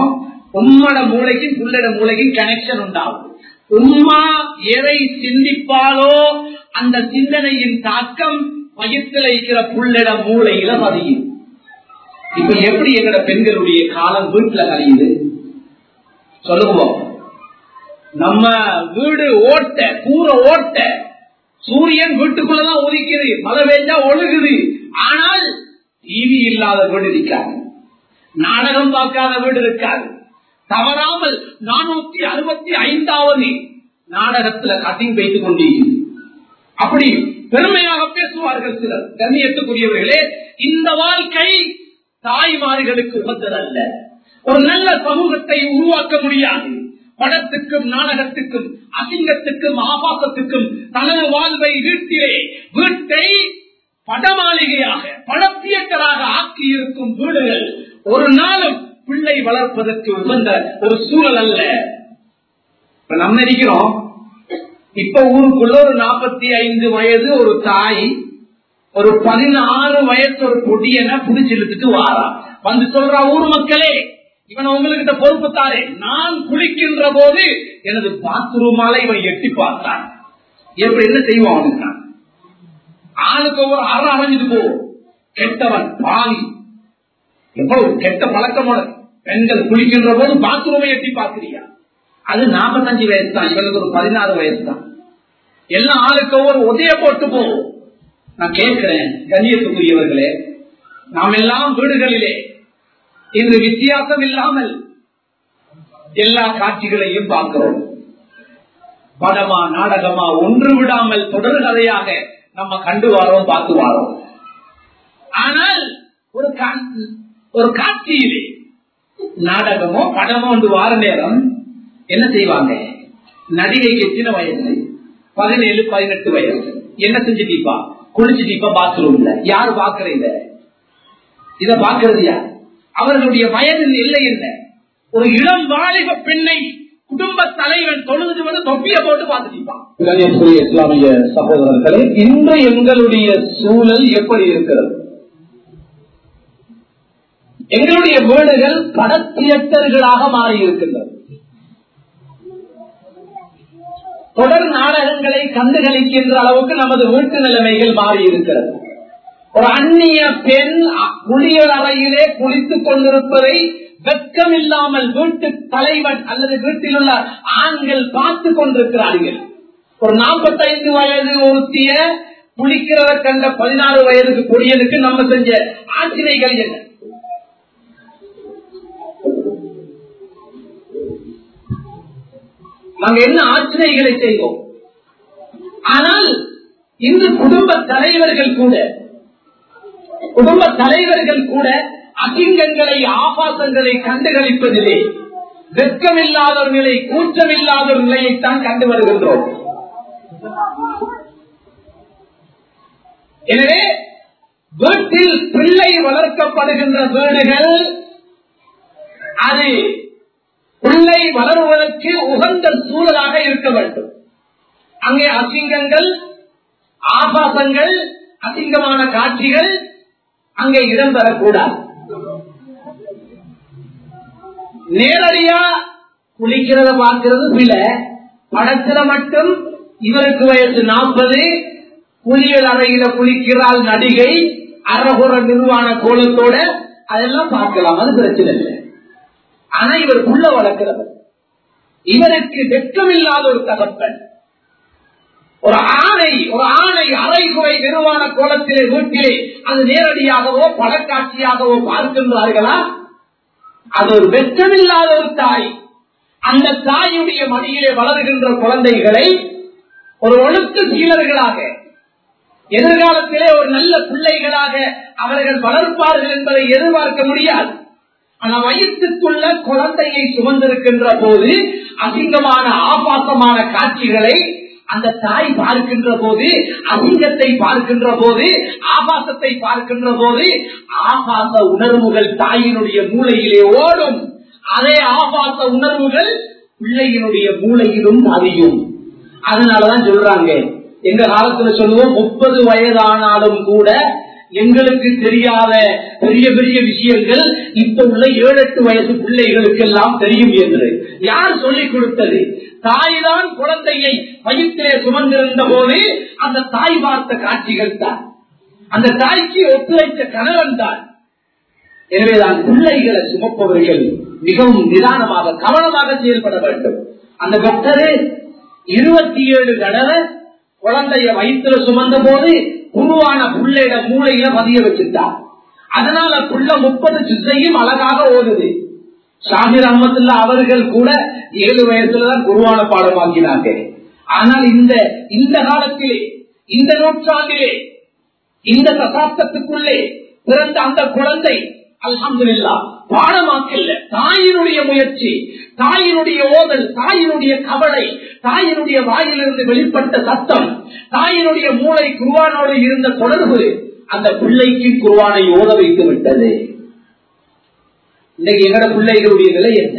உம்மட மூளைக்கும் புள்ளட மூளைக்கும் கனெக்ஷன் உண்டாகும். உம்மா எதை சிந்திப்பாலோ அந்த சிந்தனையின் தாக்கம் வயிற்றில் இருக்கிற புள்ளட மூளையில பதியும். இப்ப எப்படி எங்கட பெண்களுடைய காலம் வீட்டுல கழியுது சொல்லுவோம். நம்ம வீடு ஓட்ட கூரை ஓட்ட, சூரியன் வீட்டுக்குள்ளதான் ஒதுக்குது, மழை பெஞ்சா ஒழுகுது. ஆனால் டிவி இல்லாத வீடு இருக்காது, நாடகம் பார்க்காத வீடு இருக்காது. தவறாமல் நானூத்தி அறுபத்தி ஐந்தாவது நாடகத்துல கட்டிங் வைத்துக் கொண்டிருக்கிறது. அப்படி பெருமையாக பேசுவார்கள் சிலர். கண்ணியத்துக்குரியவர்களே, இந்த வாழ்க்கை தாய்மார்களுக்கு உகந்ததல்ல. ஒரு நல்ல சமூகத்தை உருவாக்க முடியாது. படத்துக்கும் நாடகத்துக்கும் அசிங்கத்துக்கும் ஆபாசத்துக்கும் தனது வாழ்வை வீட்டிலே வீட்டை படமாளிகையாக படத்தியக்கராக ஆக்கி இருக்கும் வீடுகள் ஒரு நாளும் பிள்ளை வளர்ப்பதற்கு உகந்த ஒரு சூழல் அல்ல. இப்ப நம்ம இருக்கிறோம், இப்ப ஊருக்குள்ள ஒரு நாற்பத்தி ஐந்து வயது ஒரு தாய் ஒரு பதினாறு வயசு ஒரு பொடியனை புடிச்சு இழுத்துட்டு வாரா, வந்து சொல்றா, ஊர் மக்களே இவன் உங்ககிட்ட பொறுப்பு தாரே, நான் குளிக்கின்ற போது எனது பாத்ரூமால இவன் எட்டி பார்த்தான். எப்படி என்ன செய்வான் அவனுக்கு? ஆளுக்கு ஒரு அற அரைஞ்சிட்டு போவோம். கெட்டவன் பாவி, எவ்வளவு கெட்ட பழக்கமோட பெண்கள் குளிக்கின்ற போது பாத்ரூமை எட்டி பார்க்கிறியா? அது நாற்பத்தஞ்சு வயசு தான், இவனுக்கு ஒரு பதினாறு வயசு தான். எல்லாம் ஆளுக்கு ஒரு உதய போட்டு போவோம். நான் கேட்கிறேன் கண்ணியத்துக்குரியவர்களே, நாம் எல்லாம் வீடுகளிலே இன்று வித்தியாசம் இல்லாமல் எல்லா காட்சிகளையும் பார்க்கிறோம். படமா நாடகமா ஒன்று விடாமல் தொடர் கதையாக நம்ம கண்டு வாரோம், பார்த்து வாரோம். ஆனால் ஒரு ஒரு காட்சியிலே நாடகமோ படமோ ஒன்று வார நேரம் என்ன செய்வாங்க? நடிகைக்கு எத்தனை வயசு? பதினேழு பதினெட்டு வயசு. என்ன செஞ்சுட்டீப்பா? குளிச்சுட்டீப்பா பாத்ரூம்ல. யாரு பாக்குறீங்க? இத பாக்குறது யார்? அவர்களுடைய வயதின் இல்லை என்ன? ஒரு இளம் வாலிப பெண்ணை குடும்ப தலைவன் தொழுது வந்து தொப்பிய போட்டு பார்த்துட்டான். இஸ்லாமிய சகோதரர்களே, இன்று எங்களுடைய சூழல் எப்படி இருக்கிறது? எங்களுடைய வீடுகள் பட தியேட்டர்களாக மாறி இருக்கின்றது. தொடர் நாடகங்களை கண்டுகளிக்கின்ற அளவுக்கு நமது வீட்டு நிலைமைகள் மாறி இருக்கிறது. ஒரு அந்நிய பெண் குளியல் அறையிலே குளித்துக் கொண்டிருப்பதை வெட்கம் இல்லாமல் வீட்டு தலைவன் அல்லது வீட்டில் உள்ள ஆண்கள் பார்த்துக் கொண்டிருக்கிறார்கள். ஒரு நாற்பத்தி ஐந்து வயது ஒருத்திய குளிக்கிறத கண்ட பதினாறு வயதுக்கு கொடியனுக்கு நம்ம செஞ்ச ஆச்சரியங்கள் என்ன? நாங்க என்ன ஆச்சரியங்களை செய்வோம்? ஆனால் இன்று குடும்ப தலைவர்கள் கூட குடும்ப தலைவர்கள் கூட அசிங்கங்களை ஆபாசங்களை கண்டுகளிப்பதிலே வெட்கமில்லாத ஒரு நிலை, கூச்சமில்லாத ஒரு நிலையைத்தான் கண்டு வருகின்றோம். எனவே வீட்டில் பிள்ளை வளர்க்கப்படுகின்ற வீடுகள் அது பிள்ளை வளர்வதற்கு உகந்த சூழலாக இருக்க வேண்டும். அங்கே அசிங்கங்கள் ஆபாசங்கள் அசிங்கமான காட்சிகள் அங்கே இடம் பெறக்கூடாது. நேரடியா குளிக்கிறத பார்க்கிறது பிள்ளை, படத்துல மட்டும் இவருக்கு வயசு நாற்பது, குளியல் அறையில குளிக்கிறாள் நடிகை, அரகுற நிர்வாண கோலத்தோட, அதெல்லாம் பார்க்கலாம், அது பிரச்சனை இல்லை. ஆனா இவர் புள்ள வளர்க்கிறவர், இவருக்கு வெட்கமில்லாத ஒரு தகப்பன், ஒரு ஆணை ஒரு ஆணை அரைகுறை நிர்வாண கோலத்திலே வீட்டிலே அது நேரடியாகவோ படக்காட்சியாகவோ பார்க்கின்றார்களா? அது ஒரு வெட்கமில்லாத ஒரு தாய். அந்த தாயுடைய மடியிலே வளர்கின்ற குழந்தைகளை ஒரு ஒழுக்க சீலர்களாக எதிர்காலத்திலே ஒரு நல்ல பிள்ளைகளாக அவர்கள் வளர்ப்பார்கள் என்பதை எதிர்பார்க்க முடியாது. ஆனால் வயிற்றுக்குள்ள குழந்தையை சுமந்திருக்கின்ற போது அசிங்கமான ஆபாசமான காட்சிகளை அந்த தாய் பார்க்கின்ற போது, அசிங்கத்தை பார்க்கின்ற போது, ஆபாசத்தை பார்க்கின்ற போது ஆபாச உணர்வுகள் தாயினுடைய மூளையிலே ஓடும். அதே ஆபாச உணர்வுகள் பிள்ளையினுடைய மூளையிலும் அதிகம். அதனாலதான் சொல்றாங்க, எங்க காலத்துல சொல்லுவோம், முப்பது வயதானாலும் கூட எங்களுக்கு தெரியாத பெரிய பெரிய விஷயங்கள் இப்ப உள்ள ஏழு எட்டு வயசு பிள்ளைகளுக்கு எல்லாம் தெரியும் என்று யார் சொல்லிக் கொடுத்தது? தாய்தான் குழந்தையை வயிற்றிலே சுமந்திருந்த போது அந்த தாய் பார்த்த காட்சிகள் தான், அந்த தாய்க்கு ஒத்துழைத்த கணவன் தான். எனவேதான் பிள்ளைகளை சுமப்பவர்கள் மிகவும் நிதானமாக கவனமாக செயல்பட வேண்டும். அந்த டாக்டரு இருபத்தி ஏழு தடவை குழந்தைய வயிற்றுல சுமந்த போது குருவான புள்ளையிட மூளையில பதிய வச்சுட்டார். அதனால புள்ள முப்பது ஜுஸையும் அழகாக ஓடுது. ஷாஹிர் அஹமதுல்லா அவர்கள் கூட ஏழு வயசுலதான் குருவான பாடமாக்கினாங்க. ஆனால் இந்த இந்த காலத்திலே, இந்த நூற்றாண்டிலே, இந்த தசாப்தத்துக்குள்ளே பிறந்த அந்த குழந்தை அல்ஹம்துலில்லாஹ் பாடமாக்கல. தாயினுடைய முயற்சி, தாயினுடைய ஓதல், தாயினுடைய கவலை, தாயினுடைய வாயிலிருந்து வெளிப்பட்ட சத்தம், தாயினுடைய மூளை குர்ஆனோடு இருந்த தொடர்பு அந்த பிள்ளைக்கு குர்ஆனை ஓத வைத்து விட்டது. இன்னைக்கு எங்கட பிள்ளைகளுடைய நிலை என்ன?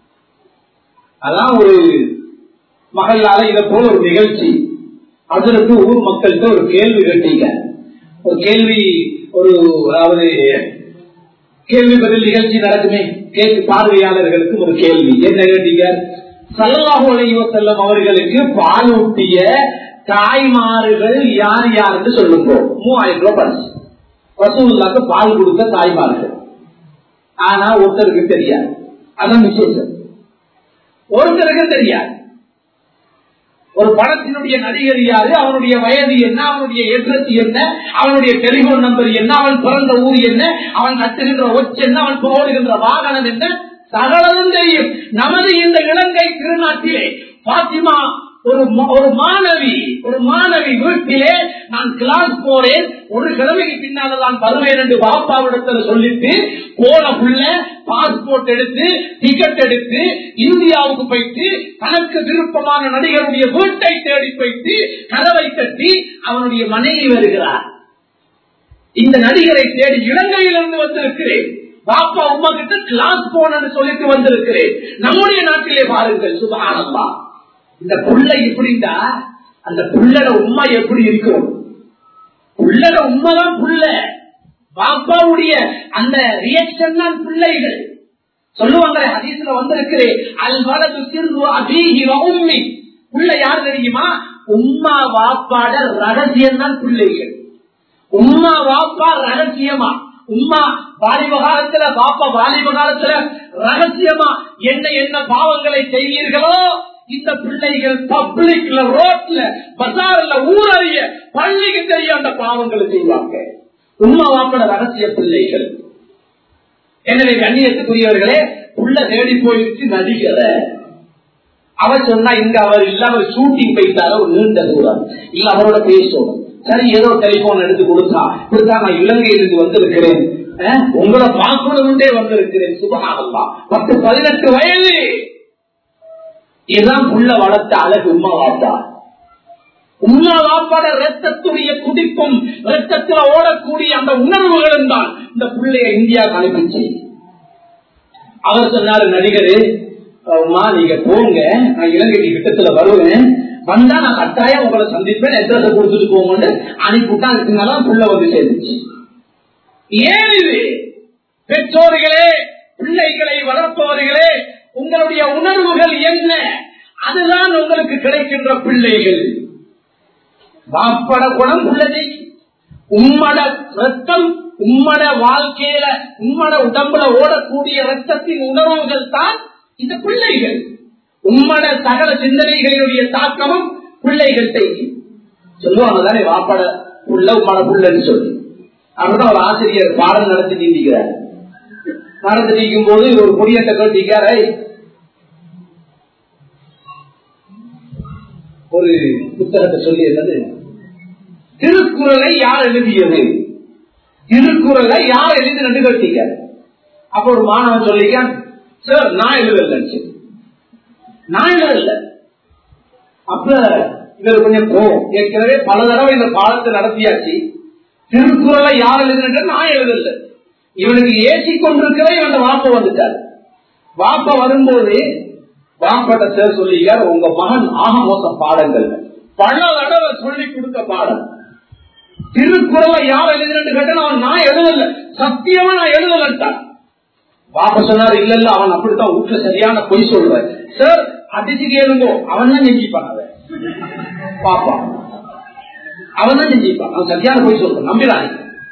அதான் ஒரு மகளால இதை போல ஒரு நிகழ்ச்சி, அதற்கு ஊர் மக்கள்கிட்ட ஒரு கேள்வி கேட்டீங்க. ஒரு கேள்வி, ஒரு அதாவது கேள்வி பதில் நிகழ்ச்சி நடக்குமே, கேள்வி பார்வையாளர்களுக்கு ஒரு கேள்வி என்ன கேட்டீங்க? ஸல்லல்லாஹு அலைஹி வஸல்லம் அவர்களுக்கு பால் ஊட்டிய தாய்மார்கள் யார் யாருன்னு சொல்லுங்க. மூவாயிரம் ரூபாய் பரிசு. ரசூலுல்லாஹ்க்கு பால் கொடுத்த தாய்மார்கள். ஆனா ஒருத்தருக்கு தெரியாது, அதான் விசேஷம். ஒருத்தருக்கு தெரியாது. ஒரு படத்தினுடைய நடிகர் யாரு, அவனுடைய வயது என்ன, அவனுடைய எட்ரஸ் என்ன, அவனுடைய டெலிபோன் நம்பர் என்ன, அவன் பிறந்த ஊர் என்ன, அவன் கட்டுகின்ற ஒச்சு என்ன, அவன் போடுகின்ற வாகனம் என்ன, சகலதும் தெரியும். நமது இந்த இலங்கை திருநாட்டிலே பாத்திமா ஒரு ஒரு மாணவி ஒரு மாணவி வீட்டிலே நான் கிளாஸ் போறேன், ஒரு கிழமைக்கு பின்னால்தான் வருவேன் என்று பாப்பாவிடத்துல சொல்லிட்டு போன புள்ள பாஸ்போர்ட் எடுத்து டிக்கெட் எடுத்து இந்தியாவுக்கு போயிட்டு தனக்கு விருப்பமான நடிகருடைய வீட்டை தேடி போயிட்டு கதவை தட்டி அவனுடைய மனைவி வருகிறார். இந்த நடிகரை தேடி இலங்கையிலிருந்து வந்திருக்கிறேன், பாப்பா உமா கிட்ட கிளாஸ் போனன்னு சொல்லிட்டு வந்திருக்கிறேன். நம்முடைய நாட்டிலே பாருங்கள், சுப்ஹானல்லாஹ், இந்த புள்ள எப்படின்னா அந்த புள்ளட உம்மா எப்படி இருக்கும்? புள்ளட உண்மைதான் புள்ள, பாப்பாவுடைய அந்த ரியாக்ஷன் தான் பிள்ளைகள். சொல்லுவாங்க ஹதீஸ்ல வந்திருக்கிறேன், அல் வலது சிர்ரு அபீஹி வ உம்மி. புள்ள யார் தெரியுமா? உம்மா வாப்பாட ரகசியம் தான் பிள்ளைகள். உம்மா வாப்பா ரகசியமா, உம்மா வாலிப காலத்துல பாப்பா வாலிப காலத்துல ரகசியமா என்ன என்ன பாவங்களை செய்வீர்களோ இந்த பிள்ளைகள் பப்ளிக்ல, ரோட்ல, பசார்ல, ஊரறிய பள்ளிக்கு தெரிய அந்த பாவங்களை செய்வாங்க. உம்மா வாப்பட ரகசிய பிள்ளைகள். எனவே கண்ணியத்துக்குரியவர்களே, உள்ள தேடி போயிட்டு நடிகர அவர் சொன்னா இங்க அவர் இல்ல, அவர் ஷூட்டிங் போயிட்டார ஒரு நீண்ட தூரம் இல்ல, அவரோட பேசணும். சரி, ஏதோ டெலிபோன் எடுத்து கொடுத்தா கொடுத்தா நான் இலங்கையிலிருந்து வந்திருக்கிறேன், உங்களை பார்க்கணும்னே வந்திருக்கிறேன். சுப்ஹானல்லாஹ், பத்து பதினெட்டு வயது. இதுதான் புள்ள வளர்த்த அழகு உம்மா வாப்பா. உம்மா வாப்பாட ரத்தத்துடைய குடிப்பும் ரத்தத்துல ஓடக்கூடிய அந்த உணர்வுகளும் தான் இந்த பிள்ளைய இந்தியா அனுப்பிச்சு. அவர் சொன்னாரு, நடிகரு அம்மா நீங்க போங்க, நான் இலங்கை கிட்டத்துல வருவேன், வந்தா நான் கட்டாயம் உங்களை சந்திப்பேன், எட்ரஸ் கொடுத்துட்டு போங்க அனுப்பிவிட்டா. அதுக்குனால புள்ள வந்து சேர்ந்துச்சு. ஏன் இது? பெற்றோர்களே, பிள்ளைகளை வளர்ப்பவர்களே, உங்களுடைய உணர்வுகள் என்ன? அதுதான் உங்களுக்கு கிடைக்கின்ற பிள்ளைகள். வாப்பட குணம் உள்ளது, உம்மட ரத்தம், உம்மட வாழ்க்கையில உம்மட உடம்புல ஓடக்கூடிய ரத்தத்தின் உணர்வுகள் தான் இந்த பிள்ளைகள். உம்மட சகல சிந்தனைகளினுடைய தாக்கமும் பிள்ளைகள் செய்யும். சொல்லுவாங்க தானே, வாப்பட உள்ள உம்மட புள்ளன்னு சொல்லி. அப்படிதான் ஒரு ஆசிரியர் பாடம் நடத்தி நீந்திக்கிறார். நடந்து நீக்கும் போது ஒரு பொடியத்தை கேட்டிருக்காரு, ஒரு புத்தகத்தை சொல்லி என்னது, திருக்குறளை யார் எழுதியது, திருக்குறளை யார் எழுதி நண்டு கேட்டீங்க. அப்ப ஒரு மாணவன் சொல்லிக்க, சார் நான் எழுதல, நான் எழுதல. அப்ப இவர் கொஞ்சம் கோவம், ஏற்கனவே பல தடவை இந்த பாடத்தை நடத்தியாச்சு, திருக்குறளை யார் எழுதின நான் எழுதல. இவனுக்கு ஏசி கொண்டிருக்கிற இவன் வாப்ப வந்துட்டார். வாப்ப வரும்போது வாப்பட்ட சார் சொல்லிக்கார், உங்க மகன் ஆக மோச பாடங்கள் பல தடவை சொல்லி கொடுத்த பாடம் திருக்குறளை யார் எழுதுன்னு கேட்டா அவன் நான் எழுதல, சத்தியமா நான் எழுதலட்டான். பாப்பா சொன்னார் இல்ல இல்ல அவன் அப்படித்தான் வீட்டுல சரியான பொய் சொல்றான் சார், அடிச்சு கேளுங்கோ. அவன் தான் செஞ்சிப்பான், அதை பாப்பா அவன் தான் செஞ்சிப்பான், அவன் சரியான பொய் சொல்றான், நம்பிடாங்க.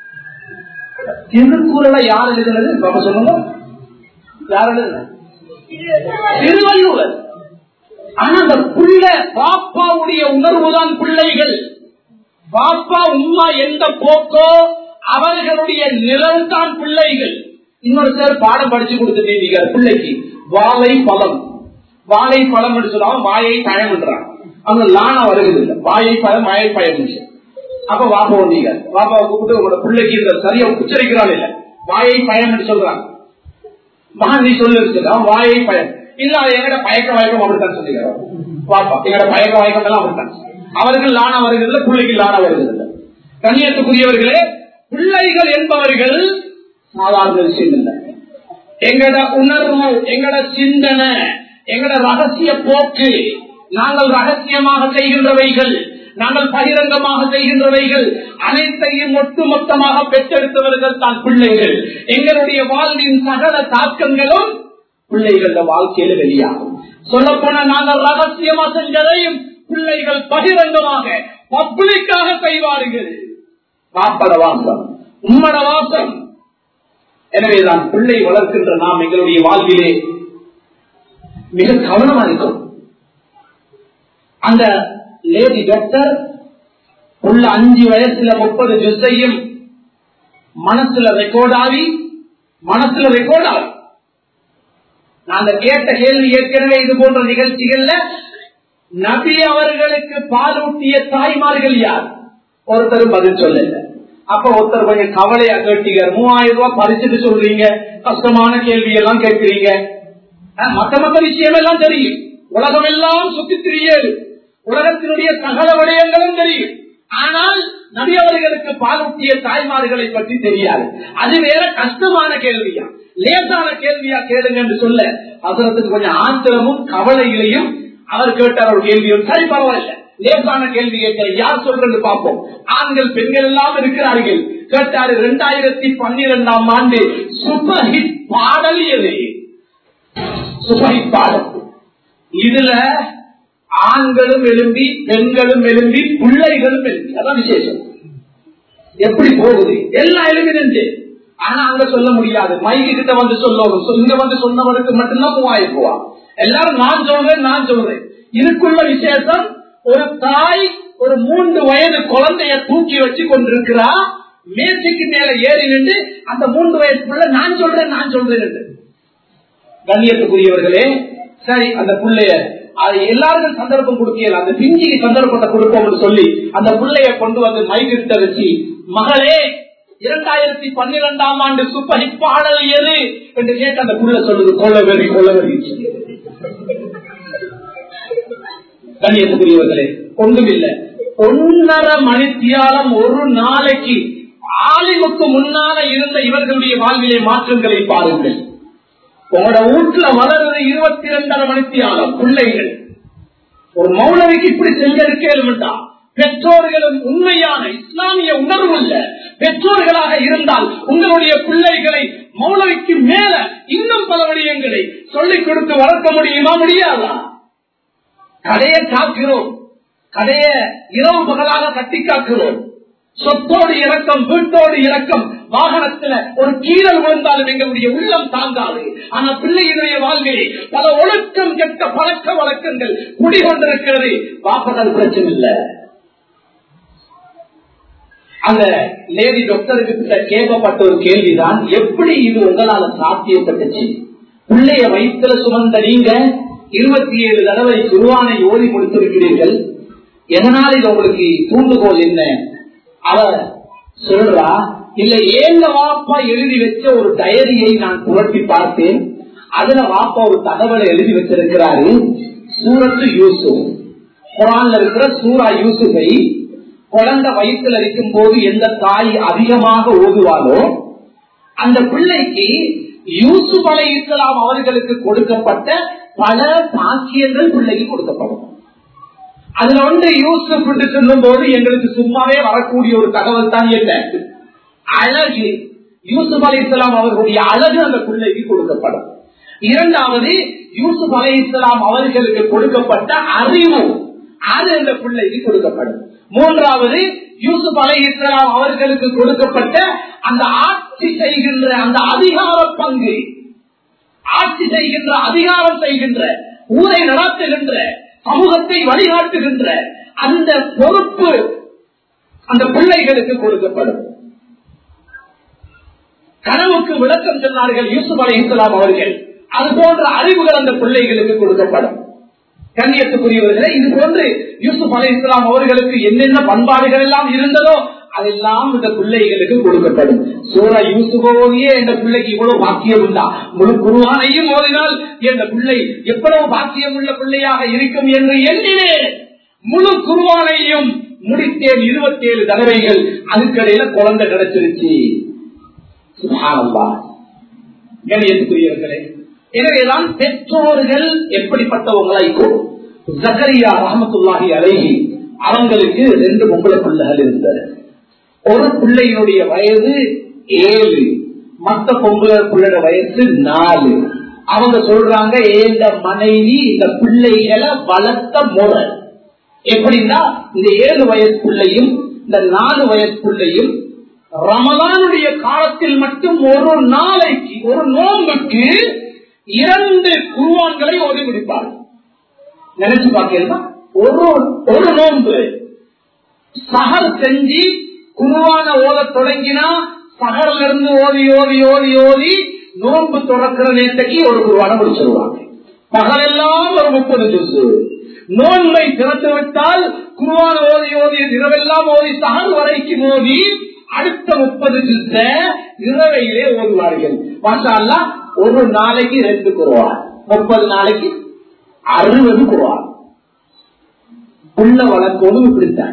திருக்குறளை யார் எழுதுனது பாப்பா சொல்லுங்க, யார் எழுதுன? திருவள்ளுவர். ஆனா அந்த பிள்ளை பாப்பாவுடைய உணர்வுதான் பிள்ளைகள். பாப்பா உம்மா எந்த போக்கோ அவர்களுடைய நிழல் தான் பிள்ளைகள். இன்னொரு சார் பாடம் படிச்சு கொடுத்துட்டீங்க பிள்ளைக்கு வாழை பழம், வாழை பழம் சொல்லுவாங்க, வாயை பழம் என்றான். அங்க லானா வருகிறது இல்லை, வாயை பழம் வாயை பழம். அப்ப வாப்பா வந்தீங்க, வாப்பாவை கூப்பிட்டு உங்களோட பிள்ளைக்கு இந்த சரியா உச்சரிக்கிறான் இல்ல, வாயை பழம் என்று சொல்றாங்க. மகன் நீ சொல்லு, அவன் வாயை பழம் இல்ல, எங்கட பயக்க வழக்கம் அப்படித்தான் சொல்லிக்கிறான். பாப்பா எங்கட பயக்க வழக்கம் எல்லாம் அப்படித்தான். அவர்கள் லானா வருகிறது, பிள்ளைக்கு லானா வருகிறது. கண்ணியத்துக்குரியவர்களே, பிள்ளைகள் என்பவர்கள் சாதாரண விஷயம் இல்லை. எங்கட உணர்வு, எங்கட சிந்தனை, எங்கட ரகசிய போக்கு, நாங்கள் ரகசியமாக செய்கின்றவைகள், நாங்கள் பகிரங்கமாக செய்கின்றவைகள் அனைத்தையும் ஒட்டுமொத்தமாக பெற்றெடுத்தவர்கள் தான் பிள்ளைகள். எங்களுடைய வாழ்வின் சகல தாக்கங்களும் பிள்ளைகள வாழ்க்கையில வெளியாகும். சொல்ல போனா நாங்கள் ரகசியமா செஞ்சதையும் பிள்ளைகள் பகிரங்கமாக பப்ளிக்காக செய்வார்கள். பாப்பட வாசம், உம்மட வாசம். எனவேதான் பிள்ளை வளர்க்கின்ற நாம் எங்களுடைய வாழ்விலே மிக கவனமா இருக்கும். அந்த லேடி டாக்டர் உள்ள அஞ்சு வயசுல முப்பது ஜுஸையும் மனசுல ரெக்கார்ட் ஆகி மனசுல ரெக்கார்ட் ஆகும். நாங்க கேட்ட கேள்வி ஏற்கனவே இது போன்ற நிகழ்ச்சிகள்ல நபி அவர்களுக்கு பாலூட்டிய தாய்மார்கள் யார்? ஒருத்தரும் பதில் சொல்லல. அப்ப ஒருத்தர் கொஞ்சம் கவலையா கேட்டீங்க, மூவாயிரம் ரூபாய் பறிச்சுட்டு சொல்றீங்க, கஷ்டமான கேள்வி எல்லாம் கேட்கிறீங்க. மத்த மத்த விஷயம் எல்லாம் தெரியும், உலகம் எல்லாம் சுத்தி தெரியாது, உலகத்தினுடைய சகல விடயங்களும் தெரியும். ஆனால் நபி அவர்களுக்கு பாலூட்டிய தாய்மார்களை பற்றி தெரியாது. அது வேற கஷ்டமான கேள்வியா, லேசான கேள்வியா கேளுங்க என்று சொல்ல அதற்கு கொஞ்சம் ஆத்திரமும் கவலையிலையும் அவர் கேட்டார் ஒரு கேள்வியும். சரி பரவாயில்ல, லேசான கேள்வி கேட்க யார் சொல்றது பார்ப்போம். ஆண்கள் பெண்கள் எல்லாம் இருக்கிறார்கள். கேட்டாரு, இரண்டாயிரத்தி பன்னிரெண்டாம் ஆண்டு சூப்பர் ஹிட் பாடல் எது? சூப்பர் ஹிட் பாடல். இதுல ஆண்களும் எழும்பி பெண்களும் எழும்பி பிள்ளைகளும் எழும்பி, அதான் விசேஷம். எப்படி போகுது எல்லாம் எழுப்பி நின்று. ஆனா அங்க சொல்ல முடியாது, மைக்கு கிட்ட வந்து சொல்லணும். இங்க வந்து சொன்னவருக்கு மட்டும்தான் மூவாயிரம் ரூபா. எல்லாரும் நான் சொல்றேன் நான் சொல்றேன். இதுக்குள்ள விசேஷம், ஒரு தாய் ஒரு மூன்று வயது குழந்தைய தூக்கி வச்சு கொண்டிருக்கிறா, மேசைக்கு மேல ஏறி நின்று அந்த மூன்று வயசுக்குள்ள நான் சொல்றேன் நான் சொல்றேன். கண்ணியத்துக்குரியவர்களே, சரி அந்த பிள்ளைய அது எல்லாருக்கும் சந்தர்ப்பம் கொடுக்கல, அந்த பிஞ்சிக்கு சந்தர்ப்பத்தை கொடுப்போம்னு சொல்லி அந்த பிள்ளைய கொண்டு வந்து மைக்கிட்ட வச்சு, மகளே இரண்டாயிரத்தி பன்னிரெண்டாம் ஆண்டு சூப்பர் ஹிட் பாடல் எது என்று கேட்டு அந்த புள்ள சொல்லுது, கொள்ளவெறி கொள்ளவெறி. கண்ணியத்துக்குரியவர்களே, ஒன்றுமில்லை, ஒன்னரை மணித்தியாலம் ஒரு நாளைக்கு ஆலிமுக்கு முன்னால இருந்த இவர்களுடைய வாழ்விலே மாற்றங்களை பாருங்கள். உங்களோட வீட்டுல வளர்றது இருபத்தி இரண்டரை மணித்தியாலம் பிள்ளைகள். ஒரு மௌலவிக்கு இப்படி செஞ்சிருக்கா? பெற்றோர்களும் உண்மையான இஸ்லாமிய உணர்வுள்ள பெற்றோர்களாக இருந்தால் உங்களுடைய பிள்ளைகளை மௌலவிக்கு மேல இன்னும் பல விடயங்களை சொல்லிக் கொடுத்து வளர்க்க முடியுமா? முடியாதா? கடையை காக்கிறோம், கடையை இரவு பகலாக கட்டி காக்கிறோம். சொத்தோடு இறக்கம், வீட்டோடு இறக்கம், வாகனத்துல ஒரு கீழல் விழுந்தாலும் எங்களுடைய உள்ளம் தாங்காது. ஆனா பிள்ளையினுடைய வாழ்க்கையை பல ஒழுக்கம் கெட்ட பழக்க வழக்கங்கள் குடிகொண்டிருக்கிறது. பாப்பதால் பிரச்சனை இல்லை. அந்த லேடி டாக்டருக்கு கிட்ட கேட்கப்பட்ட ஒரு கேள்விதான், எப்படி இது உங்களால சாத்தியப்பட்டுச்சு? பிள்ளைய வயிற்றுல சுமந்த நீங்க இருபத்தி ஏழு தடவை குர்ஆனை ஓதி முடித்திருக்கிறீர்கள், எதனால் இது உங்களுக்கு தூண்டுகோல் என்ன? அவர் சொல்றா, இல்ல ஏங்க வாப்பா எழுதி வச்ச ஒரு டயரியை நான் புரட்டி பார்த்தேன், அதுல வாப்பா ஒரு தகவலை எழுதி வச்சிருக்கிறாரு. சூரத்து யூசுப், குர்ஆன்ல இருக்கிற சூரா யூசுஃபை குழந்தை வயிற்றுல இருக்கும் போது எந்த தாய் அதிகமாக ஓதுவாரோ அந்த பிள்ளைக்கு யூசுப் அலைஹிஸ்ஸலாம் அவர்களுக்கு கொடுக்கப்பட்ட பல பாக்கியங்கள் பிள்ளைக்கு கொடுக்கப்படும். அதுல ஒன்று யூசுப் என்று சொல்லும் போது எங்களுக்கு சும்மாவே வரக்கூடிய ஒரு தகவல் தான் என்ன, அழகு. யூசுப் அலைஹிஸ்ஸலாம் அவர்களுடைய அழகு அந்த பிள்ளைக்கு கொடுக்கப்படும். இரண்டாவது, யூசுப் அலைஹிஸ்ஸலாம் அவர்களுக்கு கொடுக்கப்பட்ட அறிவு, அது அந்த பிள்ளைக்கு கொடுக்கப்படும். மூன்றாவது, யூசுப் அலைஹிஸ்ஸலாம் அவர்களுக்கு கொடுக்கப்பட்ட அந்த ஆட்சி செய்கின்ற அந்த அதிகார பங்கு, ஆட்சி செய்கின்ற அதிகாரம் செய்கின்ற, ஊரை நடத்துகின்ற, சமூகத்தை வழிகாட்டுகின்ற அந்த பொறுப்பு அந்த பிள்ளைகளுக்கு கொடுக்கப்படும். கனவுக்கு விளக்கம் சொன்னார்கள் யூசுப் அலைஹிஸ்ஸலாம் அவர்கள், அது போன்ற அறிவுகள் அந்த பிள்ளைகளுக்கு கொடுக்கப்படும். கண்ணியத்துக்குரியவர்களே, இது போன்று யூசுப் அலைஹிஸ்ஸலாம் அவர்களுக்கு என்னென்ன பண்பாடுகள் எல்லாம் இருந்ததோ அதெல்லாம் இந்த பிள்ளைகளுக்கு கொடுக்கப்படும். சூரா யூசுப் ஓதியே என்ற பிள்ளைக்கு இவ்வளவு பாக்கியம் உண்டா, முழு குர்ஆனையும் ஓதினால் என்ற பிள்ளை எவ்வளவு பாக்கியம் உள்ள பிள்ளையாக இருக்கும் என்று எண்ணினேன். முழு குர்ஆனையும் முடித்தேன் இருபத்தி ஏழு தடவைகள். அதுக்கடையில குழந்தை கிடைச்சிருச்சு. சுப்ஹானல்லாஹ். கண்ணியத்துக்குரியவர்களே, எனவேதான் பெற்றோர்கள் எப்படிப்பட்டவங்களாய்க்கும். ஜக்கரியா ரஹ்மத்துல்லாஹி அலைஹி அவங்களுக்கு ரெண்டு பொம்பளை பிள்ளைகள் இருந்தது. ஒரு பிள்ளையினுடைய வயது ஏழு, மற்ற பொம்பளை பிள்ளையோட வயசு நாலு. அவங்க சொல்றாங்க, இந்த மனைவி இந்த பிள்ளைகளை வளர்த்த முறை எப்படின்னா, இந்த ஏழு வயசு பிள்ளையும் இந்த நாலு வயசு பிள்ளையும் ரமலானுடைய காலத்தில் மட்டும் ஒரு நாளைக்கு ஒரு நோன்புக்கு இரண்டு குர்ஆன்களை ஓதி முடிப்பார்கள். நினைச்சு பார்க்கிறதா? ஒரு ஒரு நோன்பு சஹர் செஞ்சு குர்ஆனை ஓத தொடங்கினா சஹர்ல இருந்து ஓதி ஓதி ஓதி ஓதி நோன்பு தொடக்கிற நேரத்துக்கு ஒரு குர்ஆனை முடிச்சிருவாங்க. பகலெல்லாம் ஒரு முப்பது ஜுஸ். நோன்பை திறந்து விட்டால் குர்ஆனை ஓதி ஓதி இரவெல்லாம் ஓதி சஹர் வரைக்கும் ஓதி அடுத்த முப்பது ஜுஸ் இரவையிலே ஓதுவார்கள். மாஷா அல்லாஹ், ஒரு நாளைக்கு ரெண்டு குர்ஆன், முப்பது நாளைக்கு அறுபது குர்ஆன். உள்ள வழக்கோடு இப்படித்தான்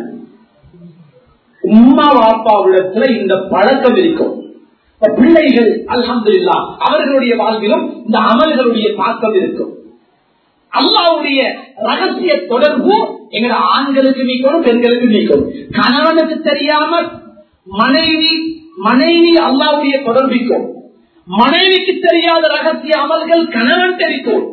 உம்மா வாப்பாவிடத்துல இந்த பழக்கம் இருக்கும். பிள்ளைகள் அல்ஹம்துலில்லாஹ் அவர்களுடைய வாழ்விலும் இந்த அமல்களுடைய தாக்கம் இருக்கும். அல்லாஹ்வுடைய ரகசிய தொடர்பு எங்க ஆண்களுக்கு நீக்கணும், பெண்களுக்கு நீக்கணும். கணவனுக்கு தெரியாம மனைவி மனைவி அல்லாஹ்வுடைய தொடர்பிக்கும், மனைவிக்கு தெரியாத ரகசிய அமல்கள் கணவன் தெரிக்கும்.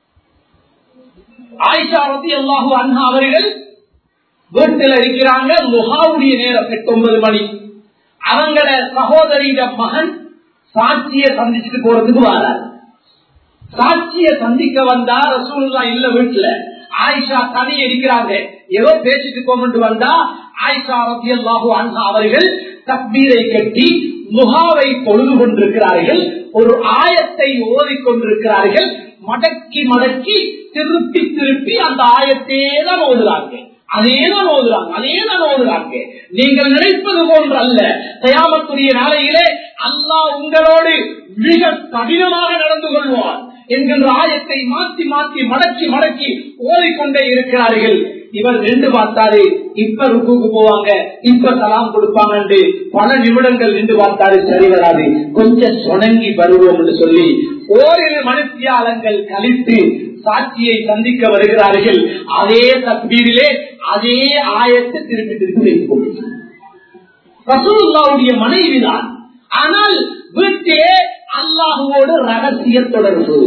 ஆயிஷா ரலியல்லாஹு அன்ஹா அவர்கள் வீட்டில் இருக்கிறாங்க. முஹாவுடைய நேரம் எட்டு ஒன்பது மணி. அவங்கள சகோதரியிட மகன் சாட்சியை சந்திச்சுட்டு போறதுக்கு வரார். சாட்சியை சந்திக்க வந்தா ரசூலுல்லாஹ் இல்ல வீட்டுல, ஆயிஷா தனி இருக்கிறாங்க. ஏதோ பேசிட்டு போட்டு வந்தா ஆயிஷா ரலியல்லாஹு அன்ஹா அவர்கள் தக்பீரை கட்டி முஹாவை தொழுது கொண்டிருக்கிறார்கள். ஒரு ஆயத்தை ஓதிக்கொண்டிருக்கிறார்கள். மடக்கி மடக்கி திருப்பி திருப்பி அந்த ஆயத்தேதான் ஓதுறாங்க, அதேதான் ஓதுறாங்க, அதேதான் ஓதுறாங்க. நீங்கள் நினைப்பது போன்று அல்ல. கயாமத்துடைய நாளையிலே அல்லாஹ் உங்களோடு மிக கடினமாக நடந்து கொள்வார் என்கின்ற ஆயத்தை மாற்றி மாற்றி மடக்கி மடக்கி ஓதிக்கொண்டே இருக்கிறார்கள். இவர் ரெண்டு பார்த்தாரு, இப்ப ருக்குக்கு போவாங்க, இப்ப சலாம் கொடுப்பாங்க என்று பல நிமிடங்கள் நின்று பார்த்தாரு. சரி வராது, கொஞ்சம் சொணங்கி வருவோம் என்று சொல்லி ஓரிரு மனுஷியாளங்கள் கழித்து சாட்சியை சந்திக்க வருகிறார்கள். அதே தக்பீரிலே அதே ஆயத்தை திருப்பி திருப்பி வைப்போம். ரசூலுல்லாஹ்வுடைய மனைவிதான், ஆனால் வீட்டிலே அல்லாஹ்வோடு ரகசிய தொடர்பு.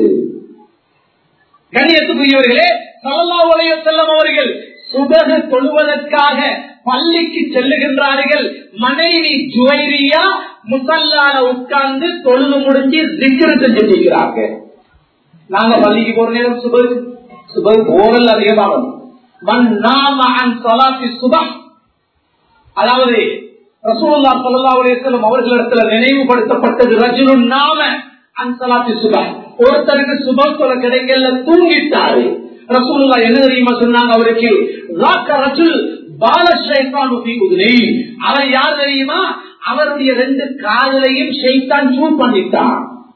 கண்ணியத்துக்குரியவர்களே, ஸல்லல்லாஹு அலைஹி வஸல்லம் அவர்கள் சுபஹ் தொழுவதற்காக பள்ளிக்கு செல்லுகின்றார்கள். மனைவி ஜுவைரியா முஸல்லால உட்கார்ந்து தொழுது முடிஞ்சு zikr செஞ்சிருக்கிறாங்க. நாங்க பள்ளிக்கு போற நேரம் சுபஹ் சுபஹ் ஓரல் அதிகமாகும். மன் நாம அன் ஸலாத்தி சுபஹ், அதாவது ரசூலுல்லாஹ் ஸல்லல்லாஹு அலைஹி வஸல்லம் அவர்களிடத்துல நினைவுபடுத்தப்பட்டது ரஜுலுன் நாம அன் ஸலாத்தி சுபஹ். ஒருத்தருக்கு சுபஹ் தொழ கிடைக்கல, தூங்கிட்டாரு. ரசூலுல்லாஹ் என்ன தெரியுமா சொன்னாங்க அவருக்கு? ஸாக ரஜுல் பால ஷைத்தானு ஃபீ உதுனை. அவர் யார் தெரியுமா? அவருடைய ரெண்டு காலையும் ஷைத்தான் சூட் பண்ணிட்டான்.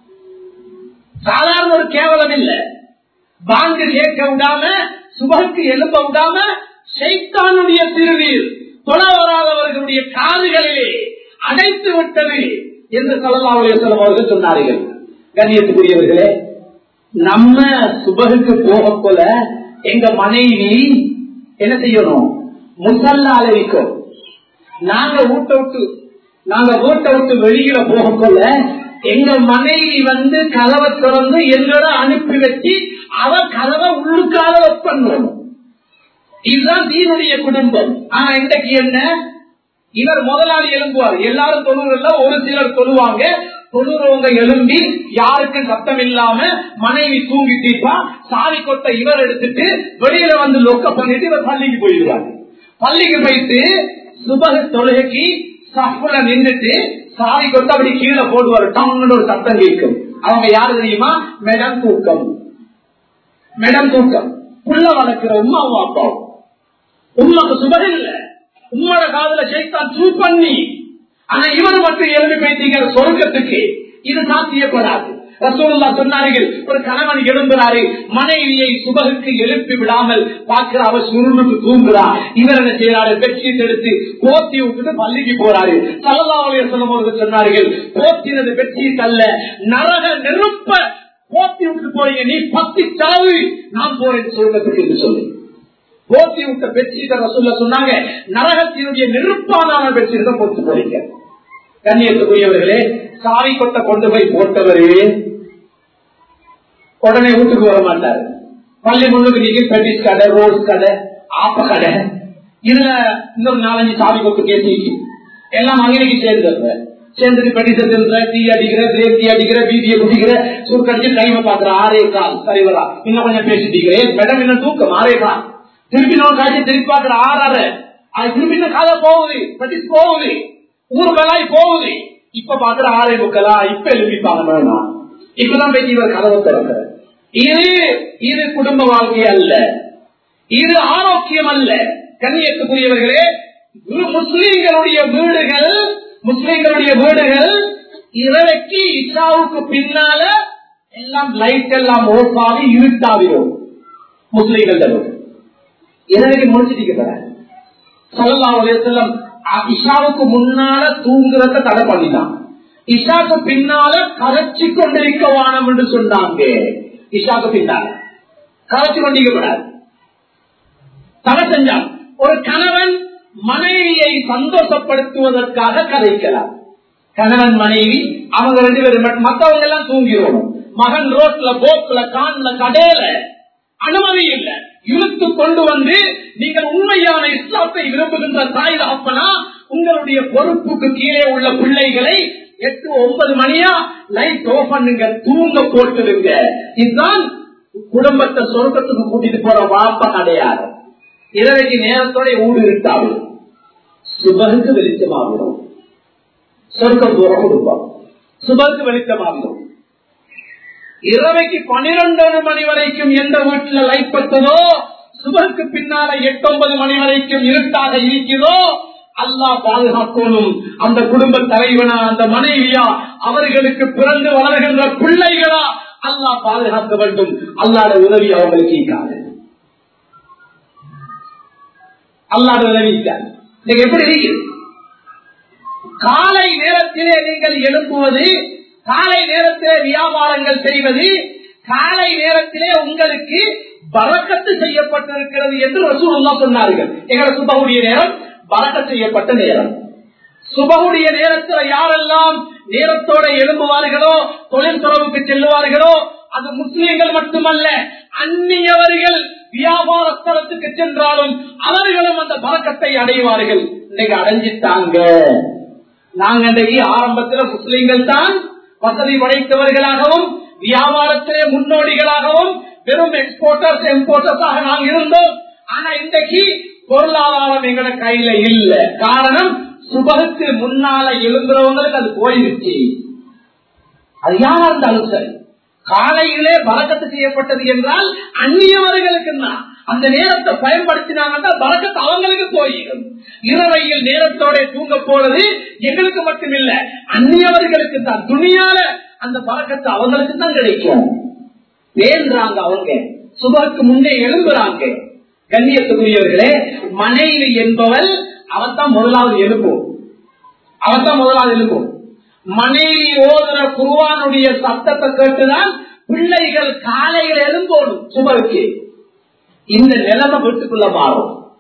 சாதாரண ஒரு கேவலம் இல்ல, பாங்கு கேட்க விடாம சுபஹ்க்கு எழுப்ப விடாம ஷைத்தானுடைய திருநீர் தொழ வராதவர்களுடைய காதுகளிலே அடைத்து விட்டது என்று ஸல்லல்லாஹு அலைஹி வஸல்லம் அவர்கள் சொன்னார்கள். கண்ணியத்துக்குரியவர்களே, நம்ம சுபஹுக்கு போக போல எங்க மனைவி என்ன செய்யணும்? முசல்லால இருக்கும். நாங்க வீட்டை விட்டு நாங்க வீட்டை விட்டு வெளியில போகக்குள்ள எங்க மனைவி வந்து கதவை திறந்து எங்களோட அனுப்பி வச்சு அவ கதவை உள்ளுக்கால பண்ணணும். இதுதான் தீனுடைய குடும்பம். ஆனா இன்றைக்கு என்ன, இவர் முதலாளி எழும்புவார். எல்லாரும் தொழுவதில்ல, ஒரு சிலர் தொழுவாங்க. தொழுறவங்க எழும்பி யாருக்கும் சத்தம் இல்லாம மனைவி தூங்கிட்டா சாவி கொட்ட இவர் எடுத்துட்டு வெளியில வந்து லொக்க பண்ணிட்டு இவர் பள்ளிக்கு போயிடுவாங்க. பள்ளிக்கு போயிட்டு சுபக தொழுகைக்கு சஃப்ல நின்றுட்டு சாவி கொட்ட அப்படி கீழே போடுவார். டவுன் ஒரு சத்தம் கேட்கும். அவங்க யாரு தெரியுமா? மேடம் தூக்கம். மேடம் தூக்கம். புள்ள வளர்க்கிற உமாவும் அப்பாவும். உமாக்கு சுபகம் இல்ல, உம்மோட காதல சைத்தான் சூ பண்ணி. ஆனா இவர் மட்டும் எழுதி போயிட்டீங்க சொர்க்கத்துக்கு. இது சாத்தியப்படாது. ரசூலுல்லாஹ் சொன்னார்கள், ஒரு கணவன் எழும்புறாரு, மனைவியை சுபகுக்கு எழுப்பி விடாமல் பார்க்கிற அவர் சுருளுக்கு தூங்குறா. இவர் என்ன செய்யறாரு? பெட்ஷீட் எடுத்து போத்தி விட்டுட்டு பள்ளிக்கு போறாரு. ஸல்லல்லாஹு அலைஹி வஸல்லம் சொன்னார்கள், போத்தினது பெட்ஷீட் அல்ல, நரக நெருப்ப போத்தி விட்டு போறீங்க, நீ பத்தி சாவு, நான் போறேன் சொர்க்கத்துக்கு என்று சொல்லி போத்தி விட்ட பெட்ஷீட்ட ரசூலுல்லாஹ் சொன்னாங்க, நரகத்தினுடைய நெருப்பான பெட்ஷீட்டை போட்டு போறீங்க. கண்ணியத்துக்குரியவர்களே, சாவி கொட்ட கொண்டு போய் போட்டவரே உடனே வீட்டுக்கு வர மாட்டாரு. பள்ளி முன்னுக்கு நீங்க பெட்டிஸ் கடை, ரோஸ் கடை, ஆப்ப கடை, இதுல இன்னொரு நாலஞ்சு சாவி கொட்டு கேசி எல்லாம் அங்கனைக்கு சேர்ந்து சேர்ந்துட்டு பெட்டிச திருந்த, டீ அடிக்கிற, பிரேக் டீ அடிக்கிற, பீதியை குடிக்கிற, சுருக்கடிச்சு டைமை பாக்குற ஆறே கால் சரிவரா, இன்னும் கொஞ்சம் பேசிட்டீங்க மேடம், இன்னும் தூக்கம் ஆறே கால், திருப்பி நான் காட்சி திருப்பி பாக்குற ஆறாறு, அது திருப்பி காலை போகுது, பெட்டிஸ் போகுது, ஊர்களாய் போகுது. இப்ப பாக்குற ஆறே முக்கலா, இப்ப எழுப்பிப்பாங்க. இப்பதான் பேசி இவர் கதவை திறக்கிற. இது இது குடும்ப வாழ்க்கை அல்ல, இது ஆரோக்கியம் அல்ல. கண்ணியத்துக்குரியவர்களே, முஸ்லிம்களுடைய வீடுகள் முஸ்லிம்களுடைய வீடுகள் இரவைக்கு இஷாவுக்கு பின்னால எல்லாம் லைட் எல்லாம் ஓப்பாவி இருட்டாவிடும். முஸ்லிம்கள் இரவைக்கு முடிச்சுட்டு ஸல்லல்லாஹு அலைஹி வஸல்லம் இஷாவுக்கு முன்னால தூங்குறத தடை பண்ணினான். இஷாக்கு பின்னால கரைச்சி கொண்டிருக்க வானம் என்று சொன்னாங்க. இஷாக்கு பின்னால கரைச்சி கொண்டிருக்க தடை செஞ்சான். ஒரு கணவன் மனைவியை சந்தோஷப்படுத்துவதற்காக கதைக்கலாம். கணவன் மனைவி அவங்க ரெண்டு பேரும், மற்றவங்க எல்லாம் தூங்கிடும். மகன் ரோட்ல, போக்குல, கான்ல, கடையில அனுமதி இல்லை. இழுத்து கொண்டு வந்து நீங்கள் உண்மையான இஸ்லாத்தை விரும்புகின்ற தாய் தகப்பனா உங்களுடைய பொறுப்புக்கு கீழே உள்ள பிள்ளைகளை எட்டு ஒன்பது மணியா லைட் ஆஃப் பண்ணுங்க, தூங்க போட்டுருங்க. இதுதான் குடும்பத்தை சொர்க்கத்துக்கு கூட்டிட்டு போற வாப்பா கிடையாது. இரவைக்கு நேரத்தோட ஊடு இருட்டாகும், சுபகுக்கு வெளிச்சமாகும். சொர்க்கம் போற குடும்பம் சுபகுக்கு வெளிச்சமாகும். இரவைக்கு பனிரெண்டரை மணி வரைக்கும் எந்த வீட்டுல லைட் பட்டதோ, சுபகுக்கு பின்னால எட்டு ஒன்பது மணி வரைக்கும் இருட்டாக இருக்கிறதோ, அல்லாஹ் பாதுகாக்கணும். அந்த குடும்ப தலைவனா, அந்த மனைவியா, அவர்களுக்கு பிறந்து வளர்கின்ற பிள்ளைகளா அல்லாஹ் பாதுகாக்க வேண்டும். அல்லாஹ்ட உதவி அவங்களுக்கு இருக்காது. அல்லாஹ்ட உதவி இருக்காது. எப்படி இருக்குது? காலை நேரத்திலே நீங்கள் எழுப்புவது, காலை நேரத்திலே வியாபாரங்கள் செய்வது, காலை நேரத்திலே உங்களுக்கு பரக்கத்து செய்யப்பட்டிருக்கிறது என்று ரசூலுல்லாஹ் சொன்னார்கள். எங்களை சுபஹுடைய நேரம் பரக்கத்து செய்யப்பட்ட நேரம். சுபஹுடைய நேரத்தில் யாரெல்லாம் நேரத்தோட எழும்புவார்களோ, தொழில் துறவுக்கு செல்லுவார்களோ, அது முஸ்லிம்கள் மட்டுமல்ல, அந்நியவர்கள் வியாபார ஸ்தலத்துக்கு சென்றாலும் அவர்களும் அந்த பரக்கத்தை அடைவார்கள். இன்னைக்கு அடைஞ்சிட்டாங்க. நாங்க இன்றைக்கு ஆரம்பத்தில் முஸ்லிம்கள் தான் வசதி படைத்தவர்களாகவும் வியாபாரத்திலே முன்னோடிகளாகவும் வெறும் எக்ஸ்போர்ட்டர்ஸ் இம்போர்ட்டர்ஸாக நாங்கள் இருந்தோம். ஆனா இன்றைக்கு பொருளாதாரம் எங்களோட கையில இல்ல. காரணம், சுபகுக்கு முன்னால எழும்புறவங்களுக்கு அது போயிடுச்சு. அது யாரா இருந்தாலும் சரி, காலையிலே பரக்கத்து செய்யப்பட்டது என்றால் அந்நியவர்களுக்கு தான். அந்த நேரத்தை பயன்படுத்தினாங்கன்னா பரக்கத்து அவங்களுக்கு போயிடும். இரவையில் நேரத்தோட தூங்க போறது எங்களுக்கு மட்டுமில்ல, அந்நியவர்களுக்கு தான். துணியால அந்த பரக்கத்து அவங்களுக்கு தான் கிடைக்கும். வேண்டாங்க, அவங்க சுபகுக்கு முன்னே எழும்புறாங்க. கண்ணியத்துக்குரியவர்களே, மனைவி என்பவள் அவத்தான் முதலாவது எழுப்பும். அவத்தான் முதலாவது எழுப்பும். மனைவி ஓதுற குர்ஆனுடைய சத்தத்தை கேட்டுதான் பிள்ளைகள் காலையில் எழும்போடும் சுபகுக்கு. இந்த நிலைமை வீட்டுக்குள்ள மாறும்.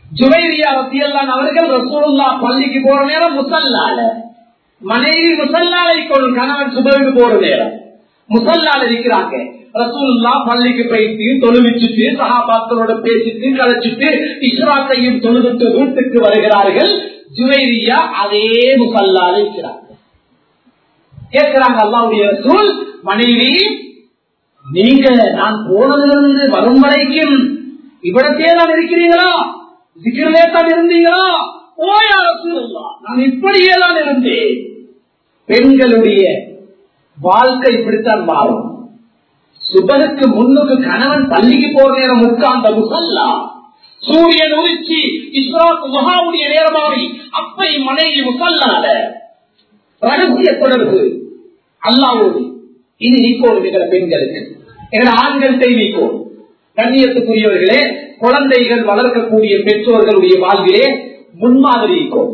ஜுவைரியா ரலியல்லாஹு அவர்கள் ரசூலுல்லாஹ் பள்ளிக்கு போற நேரம் முஸல்லால, மனைவி முஸல்லால கொண்டு கணவன் சுபஹுக்கு போற நேரம் முஸல்லால இருக்கிறாங்க. ரசூலுல்லாஹ் பள்ளிக்கு போயிட்டு தொழுவிச்சுட்டு சஹாபாக்களோட பேசிட்டு கலைச்சிட்டு இஸ்ராத்தையும் தொழுதுட்டு வீட்டுக்கு வருகிறார்கள். ஜுவைரியா அதே முஸல்லால இருக்கிறாங்க. கேட்கிறாங்க அல்லாஹ்வுடைய ரசூல், மனைவி நீங்க நான் போனதிலிருந்து வரும் வரைக்கும் இவ்விடத்தே தான் இருக்கிறீங்களா, சிக்கிரலே தான் இருந்தீங்களா? ஓ யா ரசூலுல்லாஹ், நான் இப்படியே தான் இருந்தேன். பெண்களுடைய வாழ்க்கை இப்படித்தான் மாறும். சுபகுக்கு முன்னுக்கு கணவன் பள்ளிக்கு போற நேரம் உட்கார்ந்த முஸல்லா, சூரியன் உதிச்சி இஸ்ராத் மகாவுடைய நேரமாகி அப்பை மனைவி முஸல்லால ரகசிய தொடர்பு அல்லாஹ்வோடு. இது நீக்கோடு என்ற பெண்களுக்கு, என்ற ஆண்கள் நீக்கோடு. கண்ணியத்துக்குரியவர்களே, குழந்தைகள் வளர்க்கக்கூடிய பெற்றோர்களுடைய வாழ்விலே முன்மாதிரி இருக்கும்.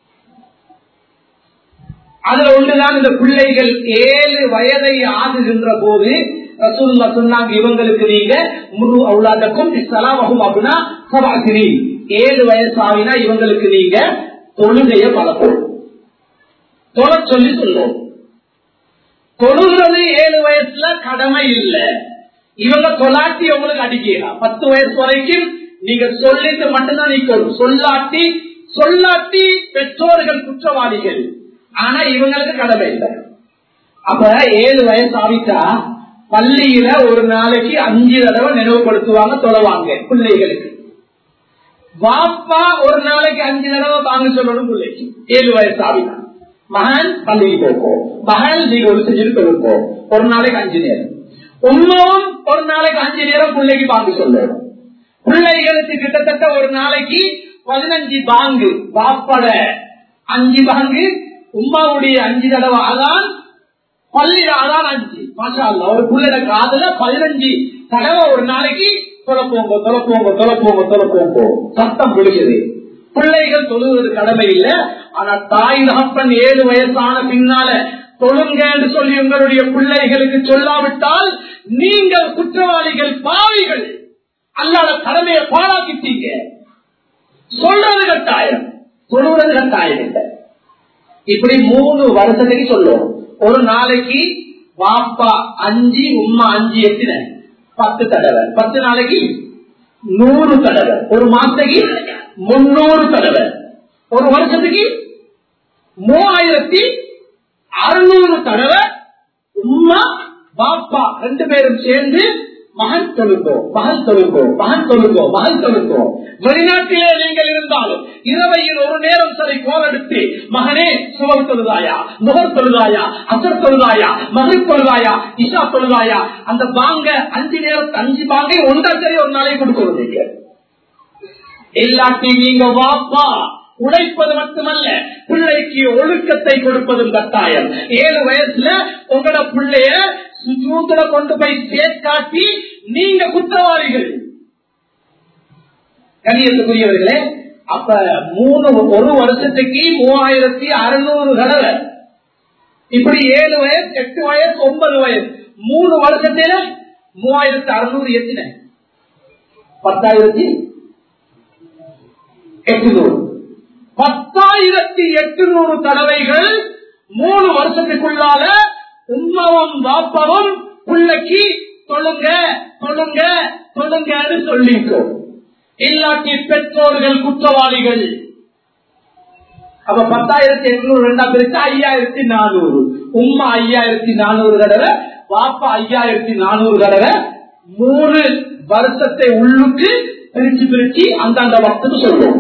அதுல ஒன்றுதான் இந்த பிள்ளைகள் ஏழு வயதை ஆகுகின்ற போது ரசூலுல்லாஹ் சொன்னாங்க, இவங்களுக்கு நீங்க முழு அவுலாதக்கும் சலாமகும் அப்படின்னா சபாசிரி, ஏழு வயசாவினா இவங்களுக்கு நீங்க தொழுகைய பழக்கம் தொலை சொல்லி சொல்லுவோம். தொழுகிறது ஏழு வயசுல கடமை இல்லை. இவங்க தொலாட்டி உங்களுக்கு அடிக்கலாம். பத்து வயசு வரைக்கும் நீங்க சொல்லிட்டு மட்டும்தான் நீக்கணும். சொல்லாட்டி சொல்லாட்டி பெற்றோர்கள் குற்றவாளிகள். ஆனா இவங்களுக்கு கடமை இல்லை. அப்ப ஏழு வயசு ஆகிட்டா பள்ளியில ஒரு நாளைக்கு அஞ்சு தடவை நினைவுபடுத்துவாங்க, தொலைவாங்க பிள்ளைகளுக்கு. வாப்பா ஒரு நாளைக்கு அஞ்சு தடவை வாங்க சொல்லணும் பிள்ளைக்கு. ஏழு வயசு ஆகிட்டா மகன் பள்ளிக்கு போகும், மகன் நீங்க ஒரு செஞ்சுட்டு போயிருப்போம். ஒரு நாளைக்கு அஞ்சு நேரம். உண்மையும் ஒரு நாளைக்கு அஞ்சு நேரம் பிள்ளைக்கு பாங்கு சொல்லணும். பிள்ளைகளுக்கு கிட்டத்தட்ட ஒரு நாளைக்கு பதினஞ்சு பாங்கு. வாப்பட அஞ்சு பாங்கு, உம்மாவுடைய அஞ்சு தடவை அதான், பள்ளியில அதான் அஞ்சு. மாஷா அல்லாஹ், ஒரு பிள்ளைட காதுல பதினஞ்சு தடவை ஒரு நாளைக்கு தொலைப்போங்க தொலைப்போங்க தொலைப்போங்க தொலைப்போங்க சத்தம் பிடிக்குது. பிள்ளைகள் தொழுவது கடமை இல்லை. ஆனா தாய் தகப்பன் ஏழு வயசான பின்னால தொழுங்க என்று சொல்லி உங்களுடைய பிள்ளைகளுக்கு சொல்லாவிட்டால் நீங்கள் குற்றவாளிகள், பாவிகள். அல்லாத கடமையை பாழாக்கிட்டீங்க. சொல்றது கட்டாயம், சொல்றது கட்டாயம் இல்லை. இப்படி மூணு வருஷத்துக்கு சொல்லுவோம். ஒரு நாளைக்கு வாப்பா அஞ்சு, உம்மா அஞ்சு, எத்தனை பத்து தடவை. பத்து நாளைக்கு நூறு தடவை. ஒரு மாசத்துக்கு முன்னூறு தடவை. ஒரு வருஷத்துக்கு மூவாயிரத்தி அறுநூறு தடவை உம்மா பாப்பா ரெண்டு பேரும் சேர்ந்து மகன் தொழுக்கோ மகன் தொழுக்கோ மகன் தொழுக்கோ மகன் தொழுக்கோ. வெளிநாட்டிலே நீங்கள் இருந்தாலும் இரவையில் ஒரு நேரம் சரி கோல் எடுத்து, மகனே சுபஹ் தொழுதாயா, முஹர் தொழுதாயா, அஸர் தொழுதாயா, மக்ரிப் தொழுதாயா, இஷா தொழுதாயா, அந்த பாங்க அஞ்சு நேரம் அஞ்சு பாங்கை ஒன்றா சரி ஒரு நாளைக்கு கொடுக்கறீங்க. எல்லாத்தையும் நீங்க வாப்பா உழைப்பது மட்டுமல்ல, பிள்ளைக்கு ஒழுக்கத்தை கொடுப்பதும் கட்டாயம். ஏழு வயசுல உங்களோட பிள்ளைய சுஜூதுல கொண்டு போய் சேர்க்காட்டி நீங்க குற்றவாளிகள். கண்ணியத்துக்குரியவர்களே, அப்ப மூணு ஒரு வருஷத்துக்கு மூவாயிரத்தி அறுநூறு தடவை. இப்படி ஏழு வயசு, எட்டு வயசு, ஒன்பது வயசு, மூணு வருஷத்துல மூவாயிரத்தி அறுநூறு எத்தனை? பத்தாயிரத்தி எட்டுநூறு. பத்தாயிரத்தி எட்டுநூறு தடவைகள் மூணு வருஷத்துக்குள்ளால உம்மாவும் பாப்பாவும் பிள்ளைக்கு தொழுங்க தொழுங்க தொழுங்கன்னு சொல்லிட்டோம். இல்லாட்டி பெற்றோர்கள் குற்றவாளிகள். அப்ப பத்தாயிரத்தி எட்நூறு ரெண்டாம் பிரிச்சு ஐயாயிரத்தி நானூறு. உம்மா ஐயாயிரத்தி நானூறு தடவை, பாப்பா ஐயாயிரத்தி நானூறு தடவை. மூணு வருஷத்தை உள்ளுக்கு பிரிச்சு பிரிச்சு அந்தந்த வக்துக்கு சொல்லுவோம்.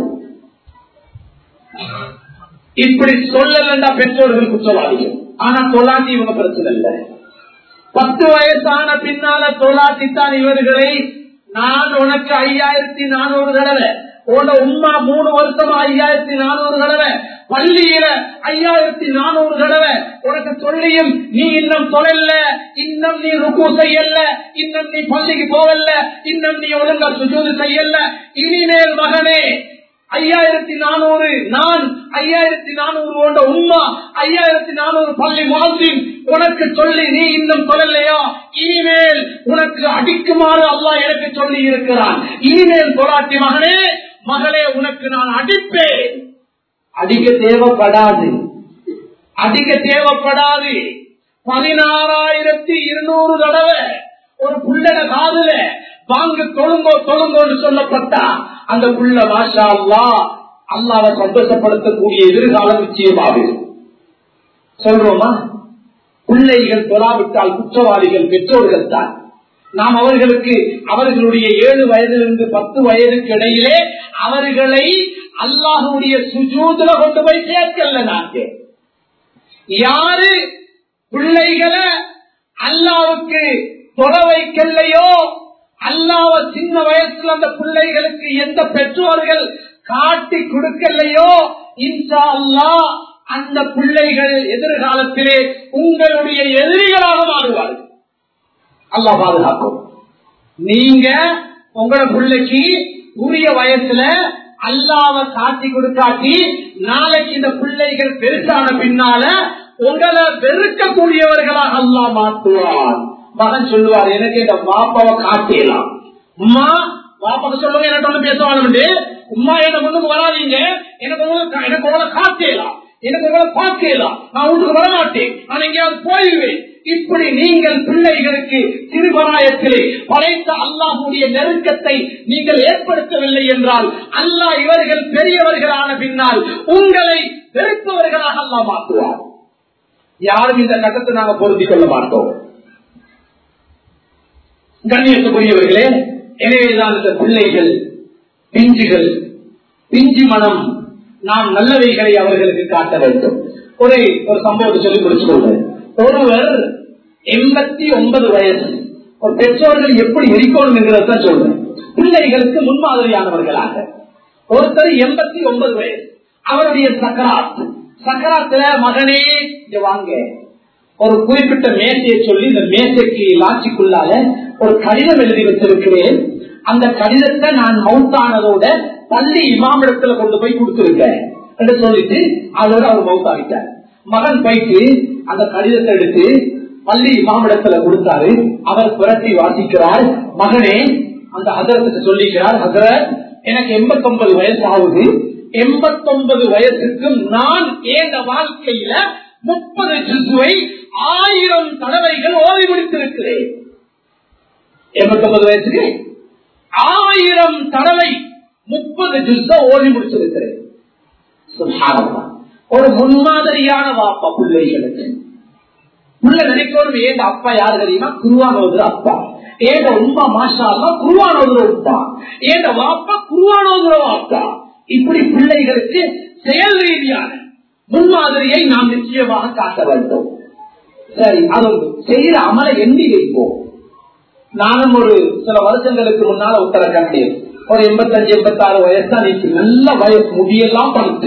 இப்படி சொல்லலண்டா பெற்றோர்கள் குற்றவாளிகள். ஆனா தொலாட்டி இவங்க பிரச்சனை இல்லை. பத்து வயசான பின்னால தொலாட்டித்தான் இவர்களை, நான் உனக்கு ஐயாயிரத்தி நானூறு தடவை, உன உம்மா மூணு வருஷமா ஐயாயிரத்தி நானூறு தடவை, பள்ளியில ஐயாயிரத்தி நானூறு தடவை உனக்கு சொல்லியும் நீ இன்னும் தொழல, இன்னும் நீ ருக்கு செய்யல, இன்னும் நீ பள்ளிக்கு போகல, இன்னும் நீ ஒழுங்கா சுஜூது செய்யல. இனிமேல் மகனே ஐயாயிரத்தி நானூறு நான் ஐயாயிரத்தி நானூறு கொண்ட உம்மா ஐயாயிரத்தி நானூறு பள்ளி முஅஸ்ஸின் உனக்கு சொல்லி நீ இன்னும் சொல்லலையா? இனிமேல் உனக்கு அடிக்குமாறு அல்லாஹ் எனக்கு சொல்லி இருக்கிறான். இனிமேல் தொலாட்டி மகனே மகளே உனக்கு நான் அடிப்பேன். அடிக்க தேவைப்படாது, அடிக்க தேவைப்படாது. பதினாறாயிரத்தி இருநூறு தடவை ஒரு புள்ளட காதுல வாங்க தொழுங்கோ தொழுங்கோன்னு சொல்லப்பட்டா அந்த புள்ள மாஷா அல்லாஹ் அல்லாஹ்வை சந்தோஷப்படுத்தக்கூடிய எதிர்காலம் நிச்சயமாகும். சொல்றோமா? பிள்ளைகள் தொழாவிட்டால் குற்றவாளிகள் பெற்றோர்கள் தான். நாம் அவர்களுக்கு அவர்களுடைய ஏழு வயதிலிருந்து பத்து வயதுக்கு இடையிலே அவர்களை அல்லாஹ்வுடைய சுஜூதுல கொண்டு போய் சேர்க்கல. நாங்க யாரு பிள்ளைகளை அல்லாஹ்வுக்கு தொழ வைக்கலையோ, அல்லாஹ்வை சின்ன வயசுல அந்த பிள்ளைகளுக்கு எந்த பெற்றோர்கள் காட்டி கொடுக்கலையோ, இன்ஷா அல்லாஹ் அந்த பிள்ளைகள் எதிர்காலத்திலே உங்களுடைய எதிரிகளாக மாறுவார்கள். அல்லாஹ் பாதுகாக்கும். நீங்க உங்களோட பிள்ளைக்கு உரிய வயசுல அல்லாஹ்வை காட்டி கொடுக்காட்டி நாளைக்கு இந்த பிள்ளைகள் பெருசான பின்னால உங்களை வெறுக்கக்கூடியவர்களாக அல்லாஹ் மாற்றுவார். மகன் சொல்லுவார், எனக்கு இந்த பாப்பாவை காட்டலாம். உமா பாப்பாவை சொல்லுவாங்க, எனக்கு ஒண்ணு பேசுவாங்க, உமா என்ன முன்னுக்கு வராதீங்க, எனக்கு உங்களுக்கு எனக்கு உங்களை காட்டலாம், எனக்கு உங்களை பார்க்கலாம், நான் உங்களுக்கு வரமாட்டேன், நான் எங்கேயாவது போயிடுவேன். இப்படி நீங்கள் பிள்ளைகளுக்கு சிறுபராயத்திலே படைத்த அல்லாஹ்வுடைய நெருக்கத்தை நீங்கள் ஏற்படுத்தவில்லை என்றால் அல்லாஹ் இவர்கள் பெரியவர்களான பின்னால் உங்களை வெறுப்பவர்களாக அல்லாஹ் மாற்றுவார். யாரும் இந்த கட்டத்தை நாங்கள் பொருந்திக் கொள்ள மாட்டோம். கண்ணியத்துக்குரியவர்களே, எனவேதான் இந்த பிள்ளைகள் பிஞ்சுகள் பிஞ்சு மனம் நாம் நல்லவைகளை அவர்களுக்கு காட்ட வேண்டும். ஒரு ஒரு சம்பவத்தை சொல்லி முடிச்சு கொள்றேன். ஒருவர் எண்பத்தி ஒன்பது வயசு. ஒரு பெற்றோர்கள் எப்படி இருக்கணும் என்கிறத சொல்றேன். பிள்ளைகளுக்கு முன்மாதிரியானவர்களாக ஒருத்தர் எண்பத்தி ஒன்பது வயசு, அவருடைய சக்கராத் சக்கராத்துல மகனே இங்க வாங்க, ஒரு குறிப்பிட்ட மேசையை சொல்லி இந்த மேசைக்கு லாட்சிக்குள்ளால ஒரு கடிதம் எழுதி வச்சிருக்கிறேன். அந்த கடிதத்தை நான் மவுத்தானதோட பள்ளி இமாமிடத்துல கொண்டு போய் கொடுத்திருக்கேன் என்று சொல்லிட்டு அதோட அவர் மவுத்தாகிட்டார். மகன் போயிட்டு அந்த கடிதத்தை எடுத்து பள்ளி இமாமிடத்துல கொடுத்தாரு. அவர் புரட்டி வாசிக்கிறார். மகனே அந்த ஹஜரத்துக்கு சொல்லிக்கிறார், ஹஜரத் எனக்கு எண்பத்தி ஒன்பது வயசு ஆகுது. எண்பத்தி ஒன்பது வயசுக்கும் நான் ஏந்த வாழ்க்கையில முப்பது ஜுசுவை ஆயிரம் தடவைகள் ஓதி முடித்திருக்கிறேன். எண்பத்தி ஒன்பது வயசுக்கு ஆயிரம் தடவை முப்பது ஜுச ஓதி முடிச்சிருக்கிறேன். ஒரு முன்மாதிரியான வாப்பா பிள்ளைகளுக்கு. உள்ள நினைக்கணும், ஏந்த அப்பா யாரு தெரியுமா? குர்ஆன் ஓதுற அப்பா. ஏந்த உம்மா மாஷா அல்லாஹ் குர்ஆன் ஓதுற உப்பா. ஏந்த வாப்பா குர்ஆன் ஓதுற வாப்பா. இப்படி பிள்ளைகளுக்கு செயல் ரீதியான முன்மாதிரியை நாம் நிச்சயமாக காட்ட வேண்டும். சரி, அது செய்யற அமலை எண்ணி வைப்போம். நானும் ஒரு சில வருஷங்களுக்கு முன்னால உத்தரகாண்டி ஒரு எண்பத்தஞ்சு எண்பத்தி ஆறு வயசு தான் நீச்சு, நல்ல வயசு, முடியெல்லாம் படுத்து.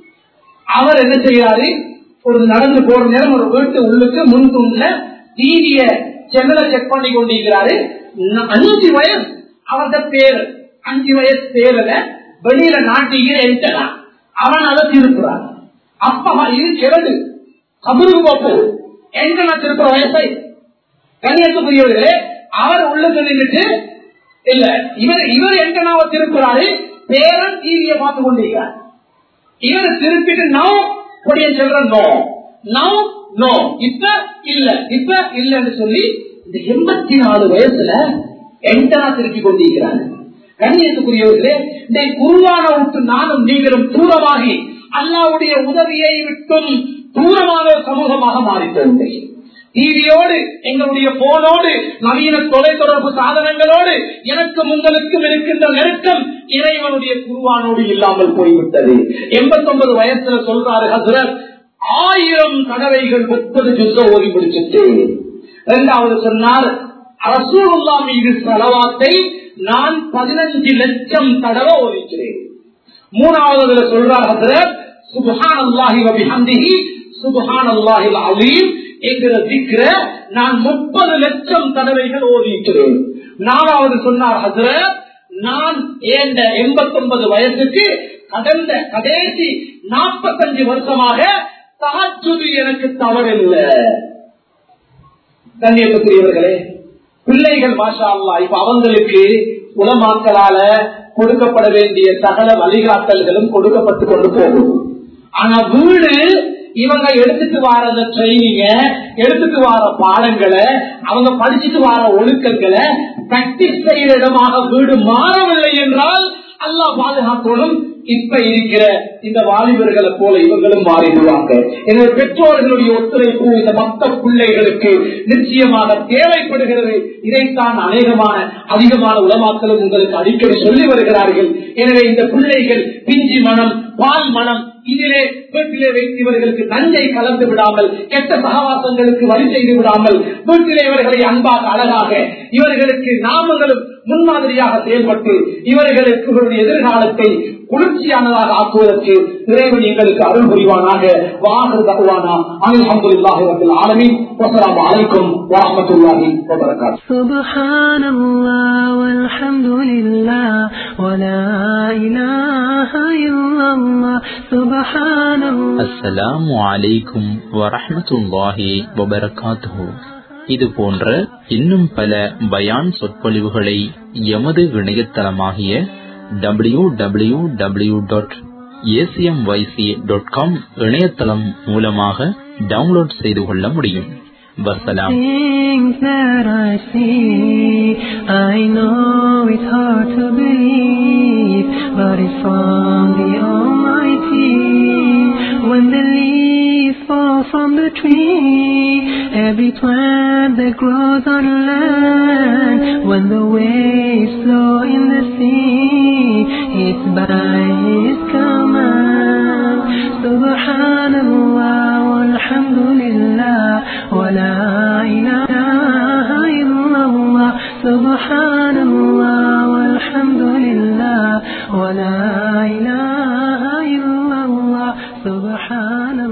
அவர் என்ன செய்யறாரு, ஒரு நடந்து போற நேரம் ஒரு வீட்டு உள்ளுக்கு முன்துண்ட டிவிய சேனலை செக் பண்ணி கொண்டிருக்கிறாரு. அஞ்சு வயசு அவரது பேர், அஞ்சு வயசு பேரல வெளியில நாட்டிக்கிற என்டனா அவன் அதை திருப்புறான். அப்பா இது கிழடு கபருக்கு போப்பு என்டனா திருப்புற வயசை. கண்ணியத்துக்குரியவர்களே, அவர் உள்ளுக்கு நின்றுட்டு இல்ல இவர் இவர் என்டனாவை திருப்புறாரு, பேரன் டிவியை பார்த்து கொண்டிருக்கிறார். இவர் திருப்பிட்டு நோ பொடிய சொல்ற நோ நோ நோ இப்ப இல்ல இப்ப இல்லன்னு சொல்லி இந்த எண்பத்தி நாலு வயசுல என்டனா திருப்பி கொண்டிருக்கிறார். கண்ணியத்துக்குரியவர்களே, இந்த குர்ஆனை விட்டு நானும் நீங்களும் தூரமாகி அல்லாஹ்வுடைய உதவியை விட்டும் தூரமான சமூகமாக மாறிட்டோம். டிவியோடு, எங்களுடைய போனோடு, நவீன தொலைத்தொடர்பு சாதனங்களோடு எனக்கும் உங்களுக்கும் இருக்கின்ற நெருக்கம் இறைவனுடைய குர்ஆனோடு இல்லாமல் போய்விட்டது. எண்பத்தி ஒன்பது வயசுல சொல்றாரு ஹஸ்ரத், ஆயிரம் தடவைகள் முப்பது ஜுஸ ஓதி முடிச்சிட்டு. இரண்டாவது சொன்னார், ரசூலுல்லாஹ் மீது ஸலவாத்தை நான் பதினஞ்சு லட்சம் தடவை ஓதிக்கிறேன். மூணாவது சொல்றார் ஹஸ்ரத், சுப்ஹானல்லாஹி வ பிஹம்திஹி சுப்ஹானல்லாஹில் அலீம் என்கிற திக்ர நான் முப்பது லட்சம் தடவைகள் ஓதிக்கிறேன். நாலாவது சொன்னார் ஹஸ்ரத், நான் ஏண்ட எண்பத்தி ஒன்பது வயசுக்கு கடந்த கடைசி நாற்பத்தஞ்சு வருஷமாக தஹஜ்ஜுத் எனக்கு தவறில்லை. கண்ணியத்துக்குரியவர்களே, பிள்ளைகள் மாஷா அல்லாஹ் இப்ப அவங்களுக்கு உலமாக்களால கொடுக்கப்பட வேண்டிய சகல வழிகாட்டல்களும் கொடுக்கப்பட்டு கொண்டு போகும். ஆனா வீடு இவங்க எடுத்துட்டு வர ட்ரைனிங்க, எடுத்துட்டு வர பாடங்களை, அவங்க படிச்சுட்டு வர ஒழுக்கங்களை பிராக்டிஸ் செய்யற இடமாக வீடு மாறவில்லை என்றால் அல்லாஹ் பாதுகாத்தோடும் இப்ப இருக்கிற இந்த வாலிபர்களை போல இவங்களும் மாறிடுவாங்க. எனவே பெற்றோர்களுடைய ஒத்துழைப்பு இந்த மத்த பிள்ளைகளுக்கு நிச்சயமாக தேவைப்படுகிறது. இதைத்தான் அநேகமான அதிகமான உலமாக்களும் உங்களுக்கு அடிக்கடி சொல்லி வருகிறார்கள். எனவே இந்த பிள்ளைகள் பிஞ்சி மனம், பால் மனம் இதிலே வீட்டிலே வைத்து இவர்களுக்கு நஞ்சை கலந்து விடாமல், கெட்ட சகவாசங்களுக்கு வழி செய்து விடாமல், வீட்டிலே இவர்களை அன்பாக அழகாக இவர்களுக்கு நாமங்களும் முன்மாதிரியாக செயல்பட்டு இவர்களுக்கு எதிர்காலத்தை குளிர்ச்சியானதாக ஆக்குவதற்கு இறைவன் எங்களுக்கு அருள் புரிவானாக. வாஹிர் தஅவானா அல்ஹம்துலில்லாஹி ரப்பில் ஆலமீன். வஸ்ஸலாமு அலைக்கும் வரஹ்மத்துல்லாஹி வபரகாத்துஹு. சுப்ஹானல்லாஹ் வல்ஹம்துலில்லாஹ் வலா இலாஹா இல்லல்லாஹ். சுப்ஹானல்லாஹ். அஸ்ஸலாமு அலைக்கும் வரஹ்மத்துல்லாஹி வபரகாத்துஹு. இது போன்ற இன்னும் பல பயான் சொற்பொழிவுகளை எமது இணையதளமாகிய W W W dot ACMYC dot com இணையதளம் மூலமாக டவுன்லோட் செய்து கொள்ள முடியும். வசலாம். Things that I see, I know it's hard to believe, but it's from the Almighty. When the leaves fall from the tree, every plant that grows on land, when the waves flow in the sea, it's by His command. Subhanallah walhamdulillah wa la ilaha illallah. Subhanallah walhamdulillah wa la ilaha illallah. Subhanallah.